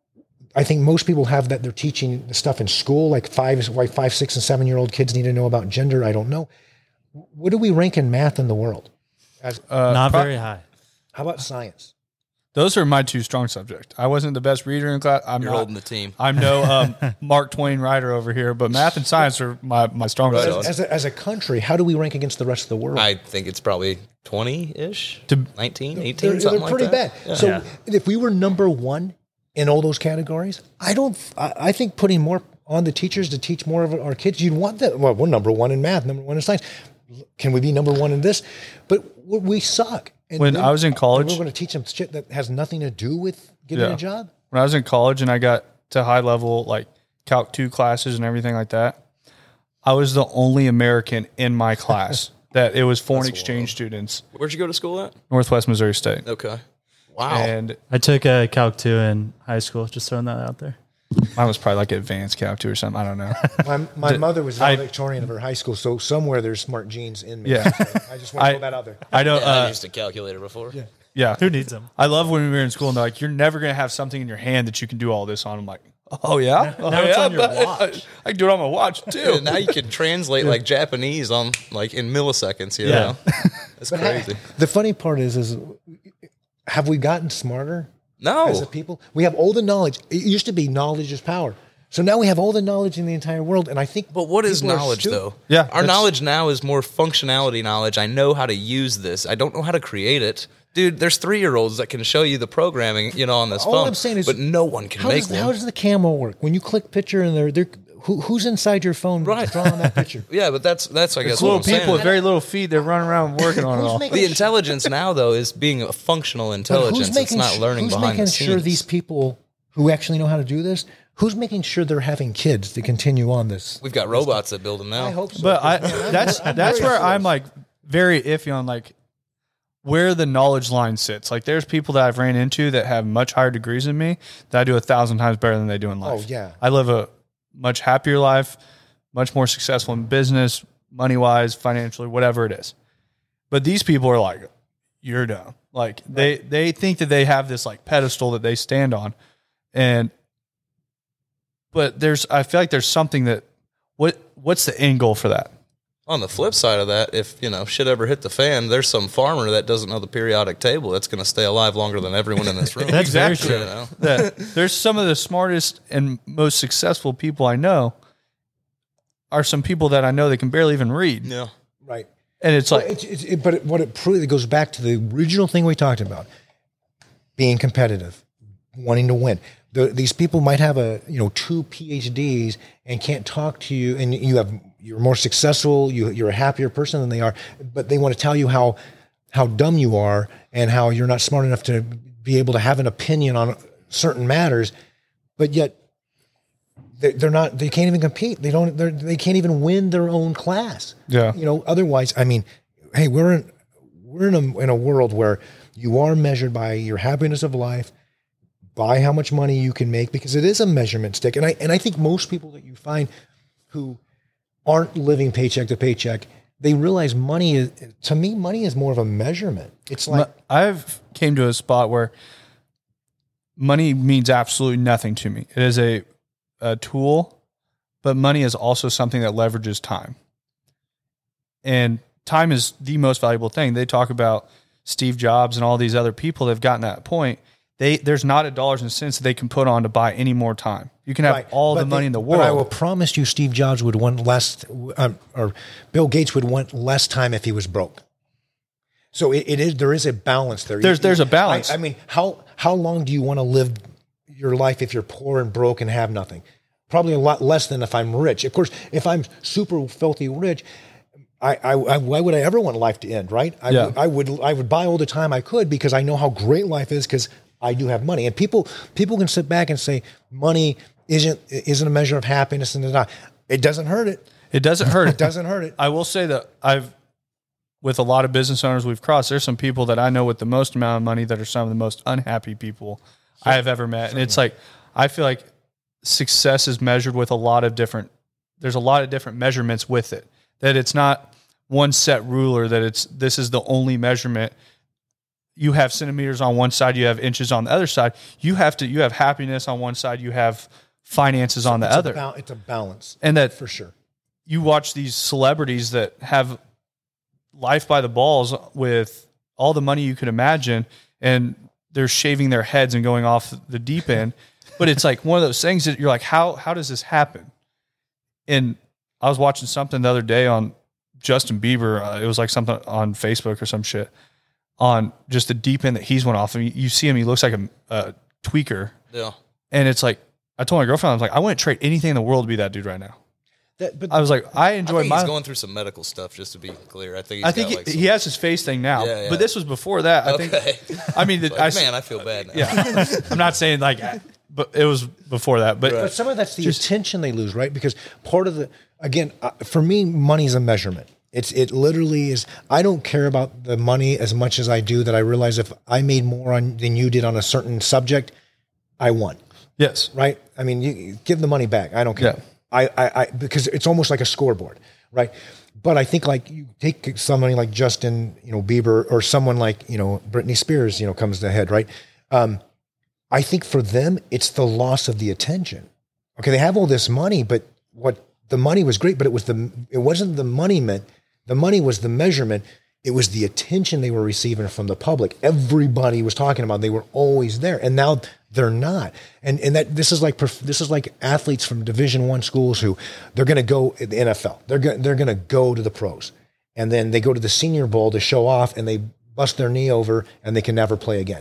I think most people have that they're teaching the stuff in school, like 5, 6, and 7-year-old kids need to know about gender. I don't know. What do we rank in math in the world? Not very high. How about science? Those are my 2 strong subjects. I wasn't the best reader in class. You're holding the team. I'm no Mark Twain writer over here, but math and science are my strongest subjects. As a country, how do we rank against the rest of the world? I think it's probably 20-ish, 19, 18, they're something like pretty that. bad. So if we were number 1 in all those categories, I think putting more on the teachers to teach more of our kids, you'd want that. Well, we're number 1 in math, number 1 in science. Can we be number 1 in this? But we suck. And When I was in college, we're going to teach them shit that has nothing to do with getting a job. When I was in college and I got to high level, like Calc 2 classes and everything like that, I was the only American in my class that it was foreign exchange students. Where'd you go to school at? Northwest Missouri State. Okay. Wow. And I took a Calc 2 in high school. Just throwing that out there. mine was probably like advanced Calc 2 or something. I don't know. My mother was valedictorian of her high school, so somewhere there's smart genes in me. Yeah. So I just want to throw that out there. I don't. I used a calculator before. Yeah. Who needs them? I love when we were in school and they're like, you're never going to have something in your hand that you can do all this on. I'm like, oh, yeah? Oh, Now it's on your but watch. I can do it on my watch, too. Dude, now you can translate like Japanese on like in milliseconds. You know, that's crazy. The funny part is have we gotten smarter No, as a people? We have all the knowledge. It used to be knowledge is power. So now we have all the knowledge in the entire world, and I think. but what is people are knowledge stupid. though? Yeah, our that's- knowledge now is more functionality knowledge. I know how to use this. I don't know how to create it. Dude, there's 3-year-olds that can show you the programming, on this All phone. I'm saying is, but no one can make how one. does the camera work? When you click picture and they're who's inside your phone Right. drawing that picture? Yeah, but that's I guess It's what little I'm saying. people with very little feet. They're running around working on it Who's all. making The sure- intelligence now, though, is being a functional but intelligence. It's not learning who's behind making the sure scenes. these people who actually know how to do this? Who's making sure they're having kids to continue on this? We've got robots that build them now. I hope so. But that's very where close. I'm like very iffy on like where the knowledge line sits. Like there's people that I've ran into that have much higher degrees than me that I do 1,000 times better than they do in life. Oh, yeah. I live a much happier life, much more successful in business, money wise, financially, whatever it is. But these people are like, you're dumb. Like they think that they have this like pedestal that they stand on. But I feel like there's something that what's the end goal for that? On the flip side of that, if shit ever hit the fan, there's some farmer that doesn't know the periodic table that's going to stay alive longer than everyone in this room. That's very Exactly. true. That there's some of the smartest and most successful people I know are some people that I know that can barely even read. Yeah. right. And it's like, What it proves, it goes back to the original thing we talked about: being competitive, wanting to win. These people might have 2 PhDs and can't talk to you, and you're more successful. You're a happier person than they are, but they want to tell you how dumb you are and how you're not smart enough to be able to have an opinion on certain matters, but yet they're not. They can't even compete. They can't even win their own class. Yeah. Otherwise, I mean, hey, we're in a world where you are measured by your happiness of life, by how much money you can make, because it is a measurement stick. And I think most people that you find who aren't living paycheck to paycheck, they realize money is more of a measurement. It's like, I've came to a spot where money means absolutely nothing to me. It is a tool, but money is also something that leverages time. And time is the most valuable thing. They talk about Steve Jobs and all these other people that have gotten to that point. There's not a dollars and cents that they can put on to buy any more time. You can have right. all the But money in the world. But I will promise you, Steve Jobs would want less, or Bill Gates would want less time if he was broke. So there is a balance there. There's a balance. I mean, how long do you want to live your life if you're poor and broke and have nothing? Probably a lot less than if I'm rich. Of course, if I'm super filthy rich, why would I ever want life to end? Right? I would buy all the time I could because I know how great life is because I do have money. And people can sit back and say money isn't a measure of happiness, and it doesn't hurt it. It doesn't hurt. It doesn't hurt it. I will say that with a lot of business owners we've crossed, there's some people that I know with the most amount of money that are some of the most unhappy people I have ever met. And it's like, I feel like success is measured with there's a lot of different measurements with it, that it's not one set ruler, that this is the only measurement. you have centimeters on one side, you have inches on the other side. You have happiness on one side, you have finances on the other. It's a balance. And that for sure. You watch these celebrities that have life by the balls with all the money you could imagine, and they're shaving their heads and going off the deep end. But it's like one of those things that you're like, how does this happen? And I was watching something the other day on Justin Bieber. It was like something on Facebook or some shit on just the deep end that he's went off. And you see him, he looks like a tweaker. Yeah. And it's like, I told my girlfriend, I was like, I wouldn't trade anything in the world to be that dude right now. But I was like, I enjoy he's going through some medical stuff, just to be clear. I think he has his face thing now, but this was before that. I feel bad now. Yeah, I'm not saying like, but it was before that. But some of that's the attention they lose, right? Because part of the, again, for me, money's a measurement. It literally is. I don't care about the money as much as I do that I realize if I made more than you did on a certain subject, I won. Yes. Right? I mean, you give the money back. I don't care. Yeah. I because it's almost like a scoreboard, right? But I think like you take somebody like Justin, Bieber, or someone like, Britney Spears, comes to the head, right? I think for them, it's the loss of the attention. Okay, they have all this money, but the money was great, but it wasn't the money meant. The money was the measurement. It was the attention they were receiving from the public. Everybody was talking about. They were always there, and now they're not. And that this is like athletes from Division I schools who they're going to go in the NFL. They're going to go to the pros, and then they go to the Senior Bowl to show off, and they bust their knee over, and they can never play again.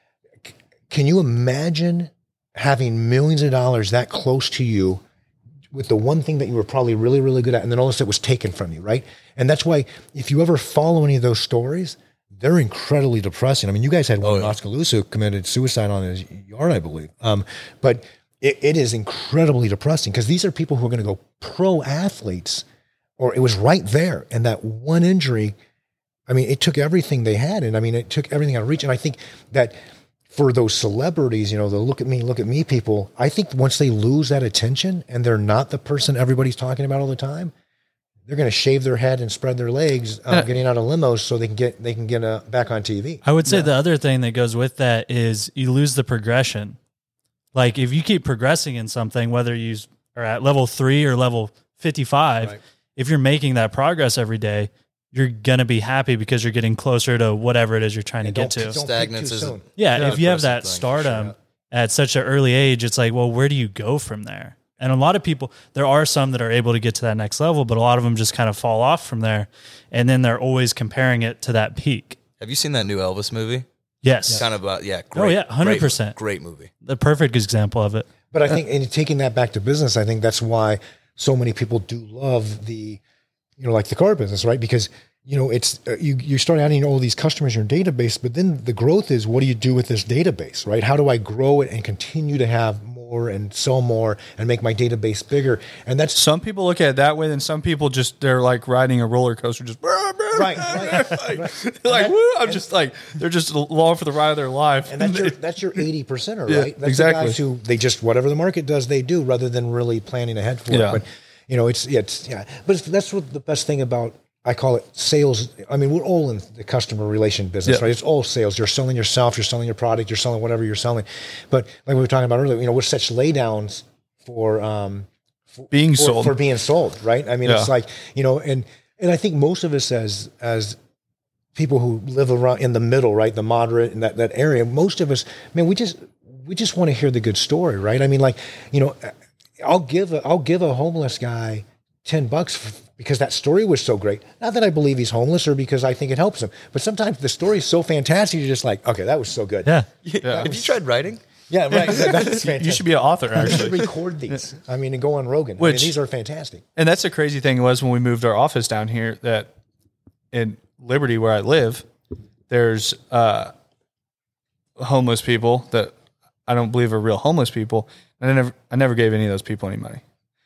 Can you imagine having millions of dollars that close to you with the one thing that you were probably really, really good at, and then all of a sudden it was taken from you, right? And that's why if you ever follow any of those stories, they're incredibly depressing. I mean, you guys had one in Oskaloosa who committed suicide on his yard, I believe. But it is incredibly depressing because these are people who are going to go pro athletes, or it was right there. And that one injury, I mean, it took everything they had. And I mean, it took everything out of reach. And I think that for those celebrities, the look at me people, I think once they lose that attention and they're not the person everybody's talking about all the time, they're going to shave their head and spread their legs getting out of limos so they can get back on TV. I would say the other thing that goes with that is you lose the progression. Like if you keep progressing in something, whether you are at level 3 or level 55, right, if you're making that progress every day, you're going to be happy because you're getting closer to whatever it is you're trying to get to. Stagnance isn't. Yeah, if you have that stardom at such an early age, it's like, well, where do you go from there? And a lot of people, there are some that are able to get to that next level, but a lot of them just kind of fall off from there. And then they're always comparing it to that peak. Have you seen that new Elvis movie? Yes. Kind of, great. 100%. Great movie. The perfect example of it. But I think, in taking that back to business, I think that's why so many people do love the, like the car business, right? Because it's you start adding all these customers in your database, but then the growth is, what do you do with this database, right? How do I grow it and continue to have more and sell more and make my database bigger? And that's, some people look at it that way, and some people they're like riding a roller coaster, just right. Like woo, I'm just like, they're just along for the ride of their life. And that's your 80%er, yeah, right? That's exactly. The guys who they just, whatever the market does, they do, rather than really planning ahead for it. But But that's what the best thing about, I call it sales. I mean, we're all in the customer relation business, right? It's all sales. You're selling yourself, you're selling your product, you're selling whatever you're selling. But like we were talking about earlier, we're such laydowns for being sold, right? I mean, it's like, and I think most of us as people who live around in the middle, right, the moderate and that area, most of us, man, we just want to hear the good story, right? I mean, like, I'll give a homeless guy $10 because that story was so great. Not that I believe he's homeless or because I think it helps him, but sometimes the story is so fantastic, you're just like, okay, that was so good. Yeah. Have you tried writing? Yeah, right. That's fantastic. You should be an author, actually. You should record these. I mean, and go on Rogan. These are fantastic. And that's the crazy thing was when we moved our office down here, that in Liberty, where I live, there's homeless people that I don't believe are real homeless people. And I never gave any of those people any money.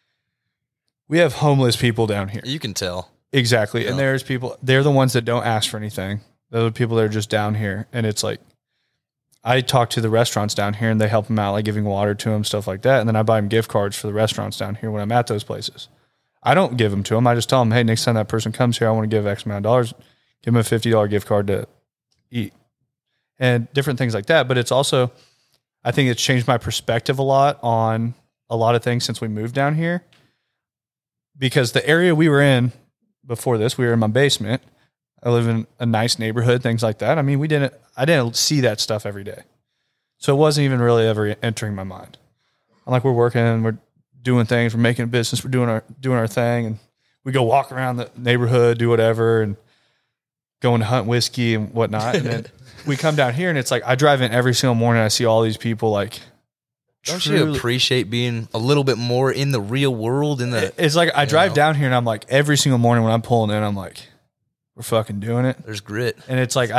We have homeless people down here. You can tell. Exactly. Yeah. And there's people, they're the ones that don't ask for anything. They're the people that are just down here. And it's like, I talk to the restaurants down here and they help them out, like giving water to them, stuff like that. And then I buy them gift cards for the restaurants down here when I'm at those places. I don't give them to them. I just tell them, hey, next time that person comes here, I want to give X amount of dollars. Give them a $50 gift card to eat. and different things like that. But it's also, I think it's changed my perspective a lot on a lot of things since we moved down here, because the area we were in before this, we were in my basement. I live in a nice neighborhood, things like that. I mean, I didn't see that stuff every day. So it wasn't even really ever entering my mind. I'm like, we're working, we're doing things, we're making a business, we're doing our thing. And we go walk around the neighborhood, do whatever, and going to hunt whiskey and whatnot. And then we come down here and it's like, I drive in every single morning. I see all these people like, don't you appreciate being a little bit more in the real world? It's like I drive down here and I'm like, every single morning when I'm pulling in, I'm like, we're fucking doing it. There's grit. And it's like,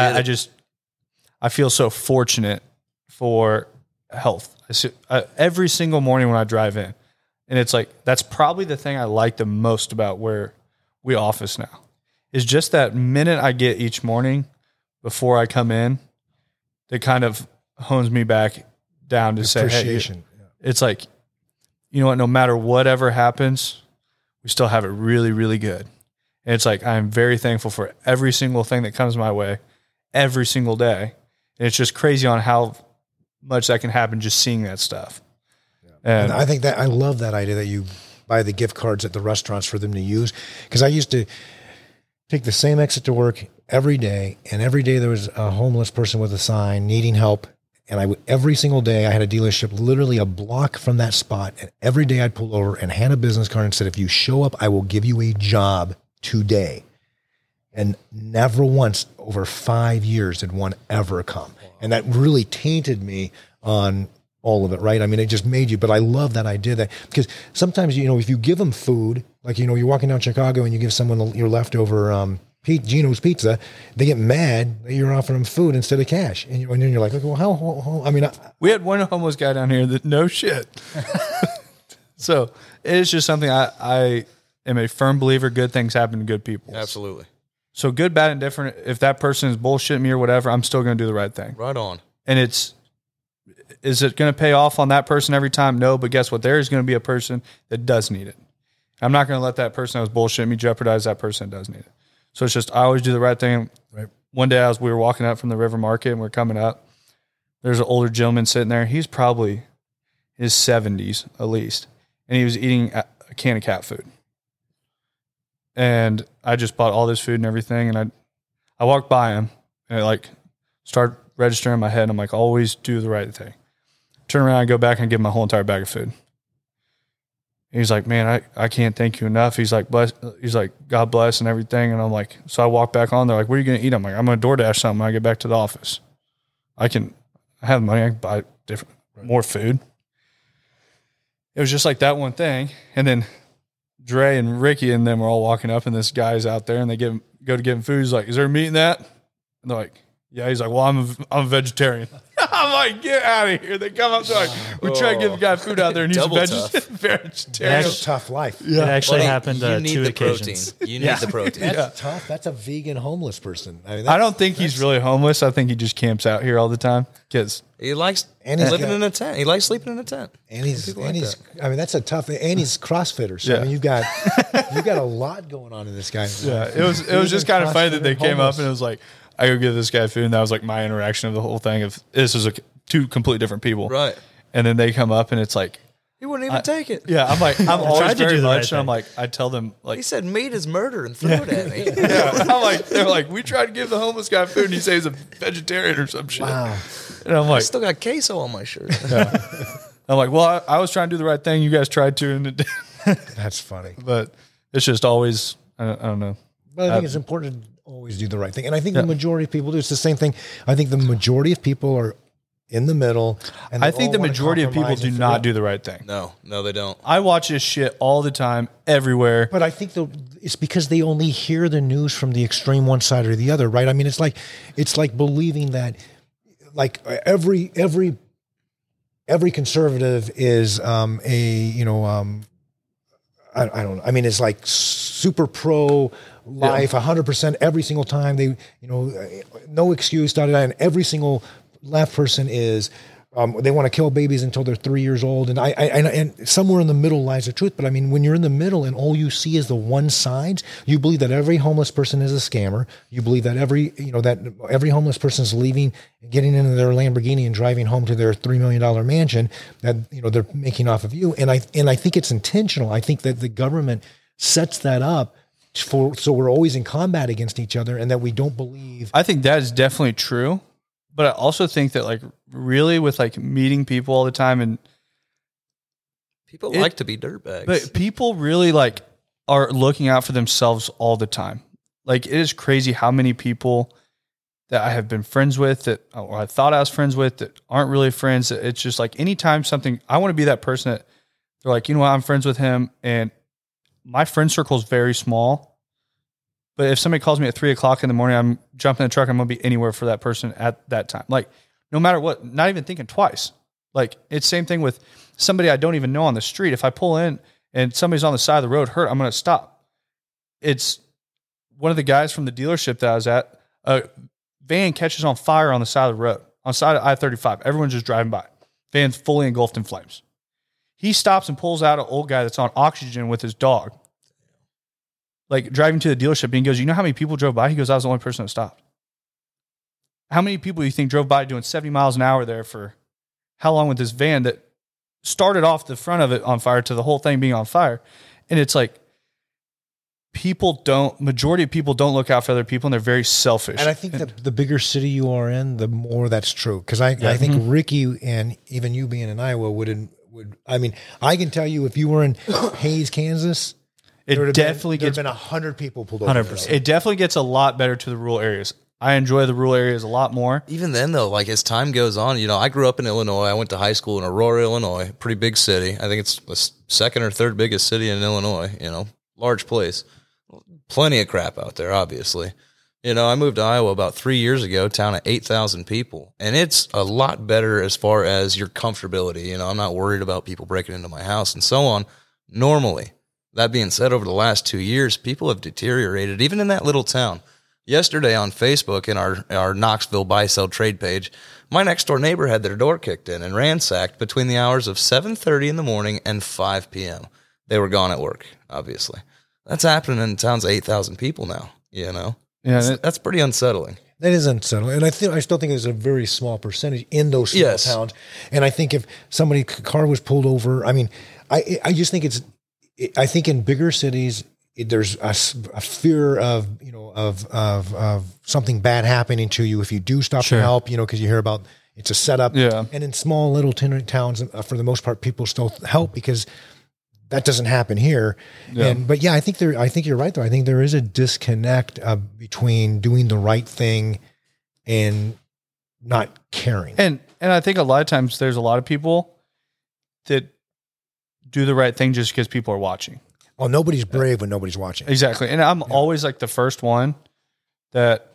I feel so fortunate for health. Every single morning when I drive in, and it's like, that's probably the thing I like the most about where we office now, is just that minute I get each morning before I come in that kind of hones me back down to say, hey, it's like, you know what, no matter whatever happens, we still have it really, really good. And it's like, I'm very thankful for every single thing that comes my way every single day. And it's just crazy on how much that can happen just seeing that stuff. And I think that I love that idea that you buy the gift cards at the restaurants for them to use. Because I used to take the same exit to work every day, and every day there was a homeless person with a sign needing help. And every single day I had a dealership literally a block from that spot. And every day I'd pull over and hand a business card and said, if you show up, I will give you a job today. And never once over 5 years did one ever come. And that really tainted me on all of it, right? I mean, it just made you, but I love that idea that, because sometimes, if you give them food, like, you're walking down Chicago and you give someone your leftover, Gino's Pizza, they get mad that you're offering them food instead of cash. And then you're like, well, how I mean, we had one homeless guy down here that no shit. So it's just something I am a firm believer, good things happen to good people. Absolutely. So good, bad, and different. If that person is bullshitting me or whatever, I'm still going to do the right thing. Right on. And is it going to pay off on that person every time? No, but guess what? There is going to be a person that does need it. I'm not going to let that person that was bullshitting me jeopardize that person that does need it. So it's just, I always do the right thing. Right. One day we were walking up from the river market and we're coming up. There's an older gentleman sitting there. He's probably his 70s at least. And he was eating a can of cat food. And I just bought all this food and everything. And I walked by him and I start registering in my head. And I'm like, always do the right thing. Turn around and go back and give him my whole entire bag of food. He's like, man, I can't thank you enough. He's like, God bless and everything. And I'm like, so I walk back on. They're like, what are you going to eat? I'm like, I'm going to DoorDash something when I get back to the office. I have money. I can buy more food. It was just like that one thing. And then Dre and Ricky and them are all walking up, and this guy's out there, and they go to give him food. He's like, is there meat in that? And they're like, yeah. He's like, well, I'm a vegetarian. I'm like, get out of here. They come up, they're like, we try to give the guy food out there, and he's a vegetarian. That's a tough life. Yeah. It actually happened two occasions. You need the protein. That's tough. That's a vegan homeless person. I mean, I don't think he's really homeless. I think he just camps out here all the time because he likes living in a tent. He likes sleeping in a tent. And he's I mean, that's a tough, and he's CrossFitter. So I mean, you've got a lot going on in this guy. Yeah. It was just kind of funny that they came up and it was like, I go give this guy food, and that was like my interaction of the whole thing. Of this was two completely different people, right? And then they come up, and it's like he wouldn't even take it. Yeah, I'm like, I'm always very much, and I'm like, I tell them like, he said meat is murder and threw it at me. Yeah, I'm like, they're like, we tried to give the homeless guy food, and he says he's a vegetarian or some shit. Wow. And I'm like, I still got queso on my shirt. Yeah. I'm like, well, I was trying to do the right thing. You guys tried to, and it that's funny. But it's just always, I don't know. But I think it's important to always do the right thing. And I think the majority of people do. It's the same thing. I think the majority of people are in the middle. And I think the majority of people do not do the right thing. No, they don't. I watch this shit all the time, everywhere. But I think it's because they only hear the news from the extreme one side or the other, right? I mean, it's like believing that like every conservative is I don't know. I mean, it's like super pro life, 100% every single time. They, no excuse, and every single left person is They want to kill babies until they're 3 years old. And and somewhere in the middle lies the truth. But I mean, when you're in the middle and all you see is the one sides, you believe that every homeless person is a scammer. You believe that every homeless person is leaving, getting into their Lamborghini and driving home to their $3 million mansion that, they're making off of you. And I think it's intentional. I think that the government sets that up so we're always in combat against each other and that we don't believe. I think that is definitely true. But I also think that like really with like meeting people all the time and people like to be dirtbags, but people really like are looking out for themselves all the time. Like it is crazy how many people that I have been friends with or I thought I was friends with that aren't really friends. It's just like anytime something, I want to be that person that they're like, what, I'm friends with him and my friend circle is very small. But if somebody calls me at 3:00 in the morning, I'm jumping in the truck. I'm going to be anywhere for that person at that time. Like no matter what, not even thinking twice. Like it's same thing with somebody I don't even know on the street. If I pull in and somebody's on the side of the road hurt, I'm going to stop. It's one of the guys from the dealership that I was at. A van catches on fire on the side of the road, on the side of I-35. Everyone's just driving by. Van's fully engulfed in flames. He stops and pulls out an old guy that's on oxygen with his dog. Like driving to the dealership and he goes, how many people drove by? He goes, I was the only person that stopped. How many people do you think drove by doing 70 miles an hour there for how long with this van that started off the front of it on fire to the whole thing being on fire? And it's like, majority of people don't look out for other people and they're very selfish. And I think that the bigger city you are in, the more that's true. Cause I think Ricky and even you being in Iowa I can tell you if you were in Hays, Kansas, It definitely gets been 100 people pulled over. 100%. It definitely gets a lot better to the rural areas. I enjoy the rural areas a lot more. Even then, though, like as time goes on, I grew up in Illinois. I went to high school in Aurora, Illinois, pretty big city. I think it's the second or third biggest city in Illinois. Large place. Plenty of crap out there, obviously. I moved to Iowa about 3 years ago, town of 8,000 people, and it's a lot better as far as your comfortability. I'm not worried about people breaking into my house and so on. Normally. That being said, over the last 2 years, people have deteriorated, even in that little town. Yesterday on Facebook, in our Knoxville buy-sell trade page, my next-door neighbor had their door kicked in and ransacked between the hours of 7:30 in the morning and 5 p.m. They were gone at work, obviously. That's happening in towns of 8,000 people now, Yeah, that's pretty unsettling. That is unsettling. And I still think there's a very small percentage in those small towns. And I think if somebody's car was pulled over, I just think I think in bigger cities, there's a fear of something bad happening to you if you do stop to help, because you hear about it's a setup. Yeah. And in small little towns, for the most part, people still help because that doesn't happen here. Yeah. I think you're right though. I think there is a disconnect between doing the right thing and not caring. And I think a lot of times there's a lot of people that do the right thing just because people are watching. Oh, nobody's brave when nobody's watching. Exactly. And I'm always like the first one that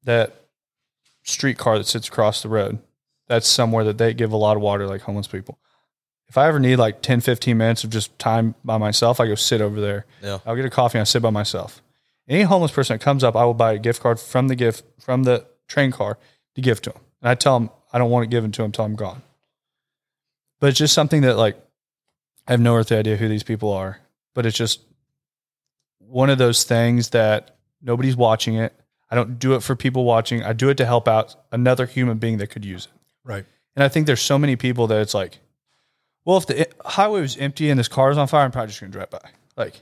streetcar that sits across the road, that's somewhere that they give a lot of water, like homeless people. If I ever need like 10, 15 minutes of just time by myself, I go sit over there. Yeah. I'll get a coffee and I sit by myself. Any homeless person that comes up, I will buy a gift card from the train car to give to them. And I tell them I don't want it given to them until I'm gone. But it's just something that like, I have no earthly idea who these people are, but it's just one of those things that nobody's watching it. I don't do it for people watching. I do it to help out another human being that could use it. Right. And I think there's so many people that it's like, well, if the highway was empty and this car is on fire, I'm probably just going to drive by.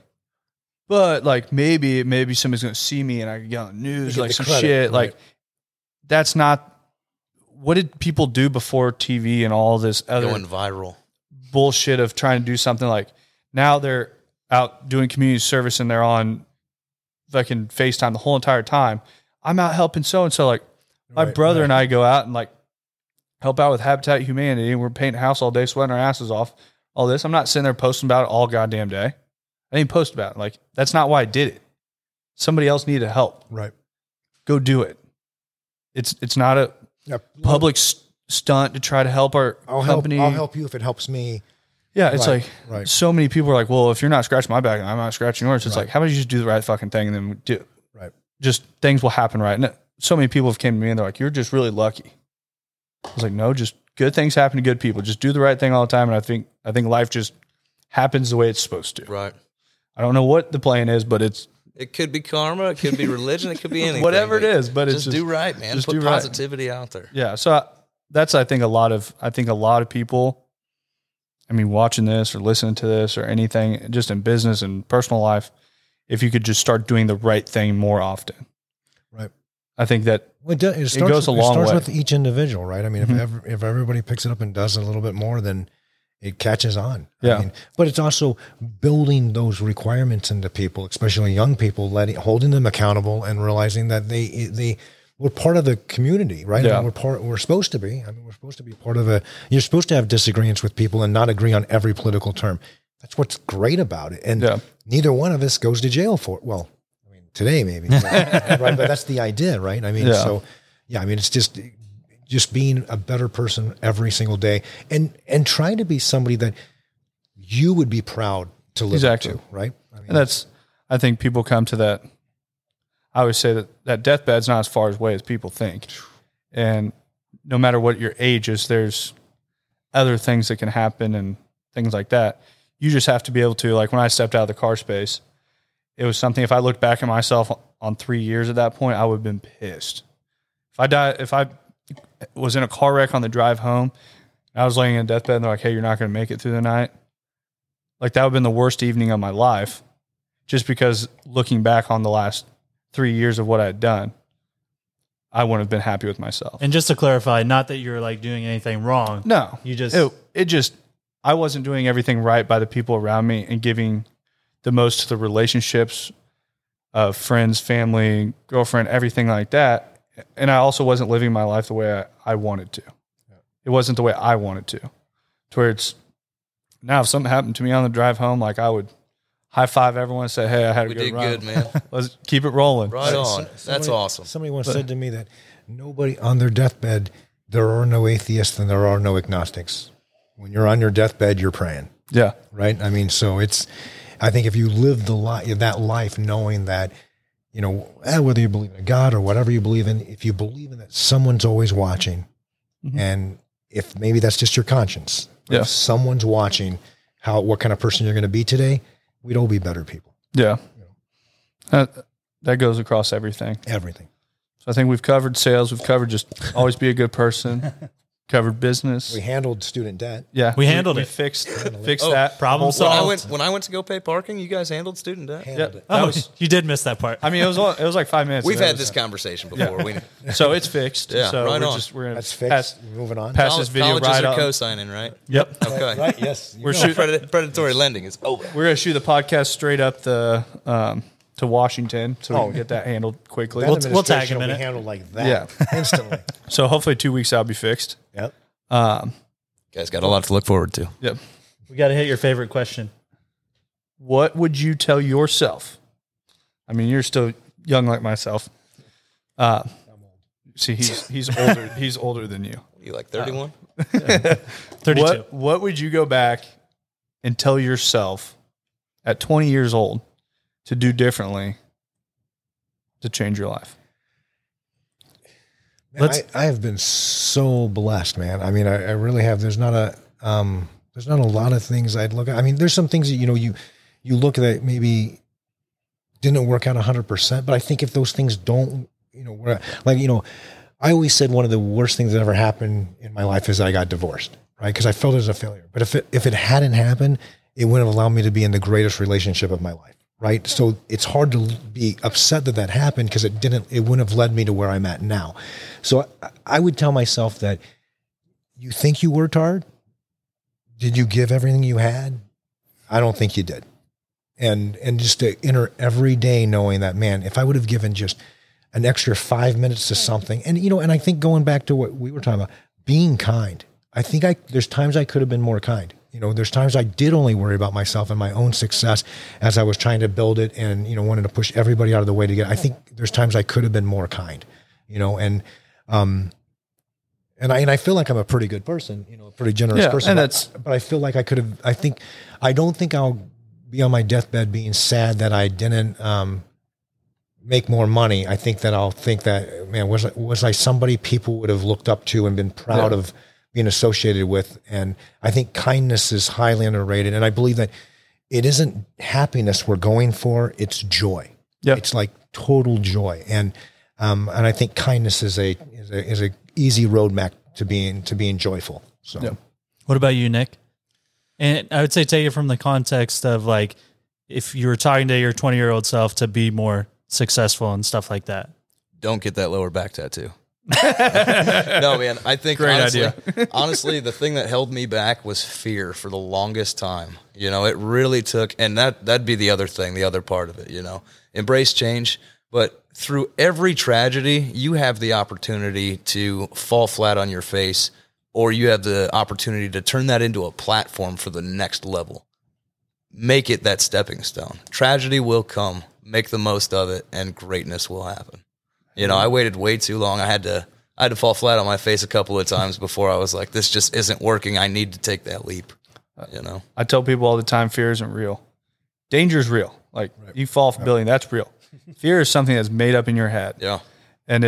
But maybe somebody's going to see me and I can get on the news, like some credit, shit. Right. Like that's not, what did people do before TV and all this other going viral bullshit of trying to do something? Like now they're out doing community service and they're on fucking FaceTime the whole entire time. I'm out helping so-and-so. Like my brother and I go out and like help out with Habitat Humanity and we're painting a house all day, sweating our asses off, all this. I'm not sitting there posting about it all goddamn day. I didn't post about it. Like, that's not why I did it. Somebody else needed help. Right. Go do it. It's not a public stunt to try to help our company. I'll help you if it helps me. Yeah, it's so many people are like, well, if you're not scratching my back, I'm not scratching yours. It's like, how about you just do the right fucking thing and then do it? Right. Just things will happen right. And so many people have came to me and they're like, you're just really lucky. I was like, no, just good things happen to good people. Just do the right thing all the time. And I think life just happens the way it's supposed to. Right. I don't know what the plan is, but it could be karma. It could be religion. It could be anything. Whatever it is, but it's just do right, man. Just put positivity out there. Yeah. So that's, I think a lot of people, I mean, watching this or listening to this or anything, just in business and personal life, if you could just start doing the right thing more often. Right. I think that it goes a long way. It starts with each individual, right? I mean, if everybody picks it up and does it a little bit more, then it catches on. Yeah. I mean, but it's also building those requirements into people, especially young people, holding them accountable and realizing that we're part of the community, right? Yeah. I mean, we're supposed to be. I mean, we're supposed to be part of you're supposed to have disagreements with people and not agree on every political term. That's what's great about it. And neither one of us goes to jail for it. Well, I mean, today maybe, right? But that's the idea, right? I mean, I mean, it's just being a better person every single day and trying to be somebody that you would be proud to live up to, right? I mean, and I think people come to that. I always say that deathbed's not as far away as people think. And no matter what your age is, there's other things that can happen and things like that. You just have to be able to, like when I stepped out of the car space, it was something, if I looked back at myself on 3 years at that point, I would have been pissed. If I was in a car wreck on the drive home, and I was laying in a deathbed and they're like, hey, you're not going to make it through the night. Like that would have been the worst evening of my life, just because looking back on the last 3 years of what I had done, I wouldn't have been happy with myself. And just to clarify, not that you're like doing anything wrong. No, you just, I wasn't doing everything right by the people around me and giving the most to the relationships of friends, family, girlfriend, everything like that. And I also wasn't living my life the way I wanted to. It wasn't the way I wanted to where it's now if something happened to me on the drive home, like I would high five everyone and say, hey, I had a good run. We did good, man. Let's keep it rolling. Right on. That's awesome. Somebody once said to me that nobody on their deathbed, there are no atheists and there are no agnostics. When you're on your deathbed, you're praying. Yeah. Right. I mean, so I think if you live that life knowing that, you know, whether you believe in God or whatever you believe in, if you believe in that someone's always watching, and if maybe that's just your conscience, if someone's watching what kind of person you're going to be today, we'd all be better people. Yeah. You know? That goes across everything. Everything. So I think we've covered sales. We've covered just always be a good person. Covered business. We handled student debt. Yeah, we handled it. Fixed that problem solved. When I went to go pay parking, you guys handled student debt. You did miss that part. I mean, it was like 5 minutes. We've had this conversation before. Yeah. So it's fixed. Yeah, so right we're gonna that's fixed. Moving on. Pass this video Colleges right are up. co-signing, right? Yep. Okay. Right. Yes. We're shooting. Predatory lending is over. We're gonna shoot the podcast straight up to Washington, so we can get that handled quickly. We'll tag him in it. Handled like that. Instantly. So hopefully 2 weeks I'll be fixed. Yep. Guys got a lot to look forward to. Yep. We got to hit your favorite question. What would you tell yourself? I mean, you're still young like myself. See, he's older. He's older than you. You like 31? 32. What would you go back and tell yourself at 20 years old to do differently to change your life? Man, I have been so blessed, man. I mean, I really have. There's not a lot of things I'd look at. I mean, there's some things that, you know, you look at that maybe didn't work out 100%, but I think if those things don't, you know, like, you know, I always said one of the worst things that ever happened in my life is that I got divorced, right? Because I felt it was a failure. But if it hadn't happened, it wouldn't have allowed me to be in the greatest relationship of my life. Right. So it's hard to be upset that happened because it wouldn't have led me to where I'm at now. So I would tell myself that you think you worked hard. Did you give everything you had? I don't think you did. And just to enter every day knowing that, man, if I would have given just an extra 5 minutes to something, and, you know, and I think going back to what we were talking about, being kind, I think there's times I could have been more kind. You know, there's times I did only worry about myself and my own success as I was trying to build it and, you know, wanted to push everybody out of the way to get, I think there's times I could have been more kind, you know, and I feel like I'm a pretty good person, you know, a pretty generous person, but I feel like I don't think I'll be on my deathbed being sad that I didn't, make more money. I think that I'll think that, man, was I somebody people would have looked up to and been proud of being associated with. And I think kindness is highly underrated. And I believe that it isn't happiness we're going for, it's joy. Yep. It's like total joy. And I think kindness is a easy roadmap to being joyful. So Yep. What about you, Nick? And I would say take it from the context of like, if you were talking to your 20-year-old self to be more successful and stuff like that. Don't get that lower back tattoo. No, man. I think Great honestly, the thing that held me back was fear for the longest time. You know, it really took, and that'd be the other thing, the other part of it, you know, embrace change. But through every tragedy, you have the opportunity to fall flat on your face, or you have the opportunity to turn that into a platform for the next level. Make it that stepping stone. Tragedy will come. Make the most of it, and greatness will happen. You know, I waited way too long. I had to fall flat on my face a couple of times before I was like, this just isn't working. I need to take that leap. You know, I tell people all the time, fear isn't real. Danger is real. Like you fall off a building, that's real. Fear is something that's made up in your head. Yeah. And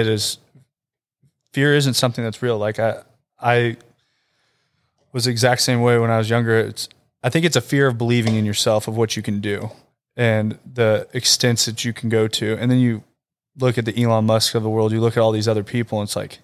fear isn't something that's real. Like I was the exact same way when I was younger. I think it's a fear of believing in yourself, of what you can do and the extents that you can go to. And then you look at the Elon Musk of the world, you look at all these other people, and it's like,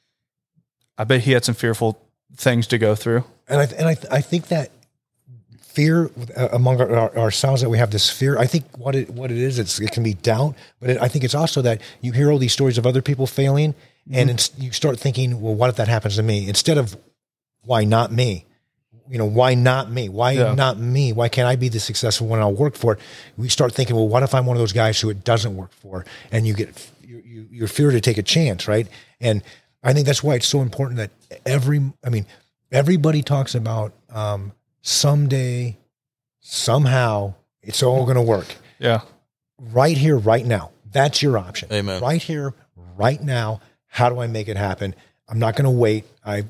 I bet he had some fearful things to go through. And I think that fear among ourselves, that we have this fear, I think what it is, it can be doubt, but I think it's also that you hear all these stories of other people failing, and you start thinking, well, what if that happens to me? Instead of, why not me? You know, why not me? Why not me? Why can't I be the successful one? I'll work for it. We start thinking, well, what if I'm one of those guys who it doesn't work for? And you get your fear to take a chance, right? And I think that's why it's so important that everybody talks about someday, somehow, it's all going to work. Yeah. Right here, right now. That's your option. Amen. Right here, right now. How do I make it happen? I'm not going to wait. I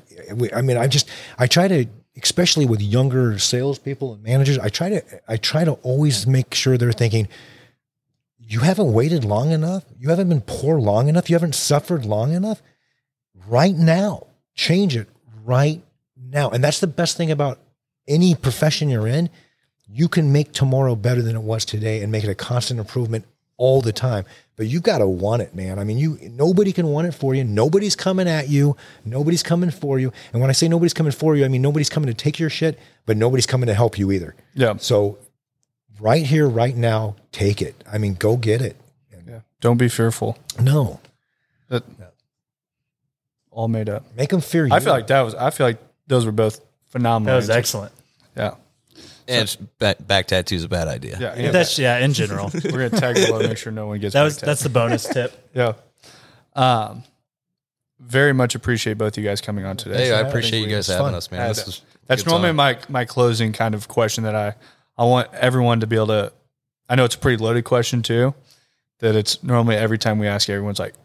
try to, especially with younger salespeople and managers, I try to always make sure they're thinking, you haven't waited long enough. You haven't been poor long enough. You haven't suffered long enough. Right now, change it right now. And that's the best thing about any profession you're in. You can make tomorrow better than it was today and make it a constant improvement all the time. But you got to want it, man. I mean, nobody can want it for you. Nobody's coming at you. Nobody's coming for you. And when I say nobody's coming for you, I mean, nobody's coming to take your shit, but nobody's coming to help you either. Yeah. So right here, right now, take it. I mean, go get it. Yeah. Don't be fearful. No. All made up. Make them fear you. I feel like those were both phenomenal. That was answers. excellent. Yeah. and back tattoo's a bad idea. Yeah. And That's in general. we're going to tag below to make sure no one gets That's the bonus tip. Yeah. Very much appreciate both you guys coming on today. Hey, I think appreciate you guys having fun. us, man. This was That's good normally time. my closing kind of question that I want everyone to be able to, I know it's a pretty loaded question too, that it's normally every time we ask, everyone's like,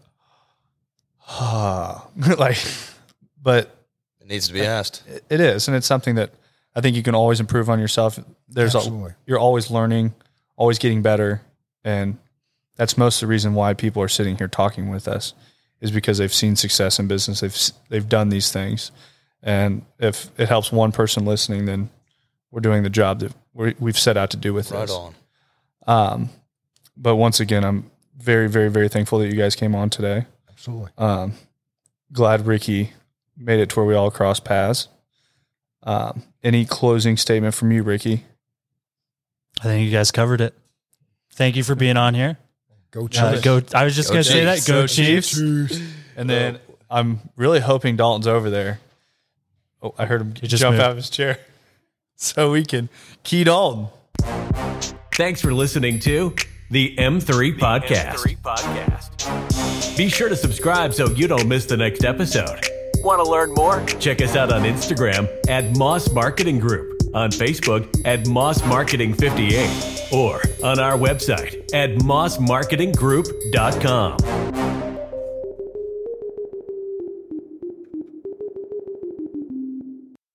like, but It needs to be asked. it is. And it's something that I think you can always improve on yourself. Absolutely. You're always learning, always getting better. And that's most of the reason why people are sitting here talking with us, is because they've seen success in business. They've done these things. And if it helps one person listening, then we're doing the job that we've set out to do with this. Right on. But once again, I'm very, very, very thankful that you guys came on today. Absolutely. Glad Ricky made it to where we all crossed paths. Any closing statement from you, Ricky? I think you guys covered it. Thank you for being on here. Go Chiefs. I was just going to say that. Go Chiefs. And then I'm really hoping Dalton's over there. Oh, I heard him just jump moved. out of his chair. So we can key Dalton. Thanks for listening to the M3 Podcast. Be sure to subscribe so you don't miss the next episode. Want to learn more? Check us out on Instagram at Moss Marketing Group, on Facebook at Moss Marketing 58, or on our website at mossmarketinggroup.com.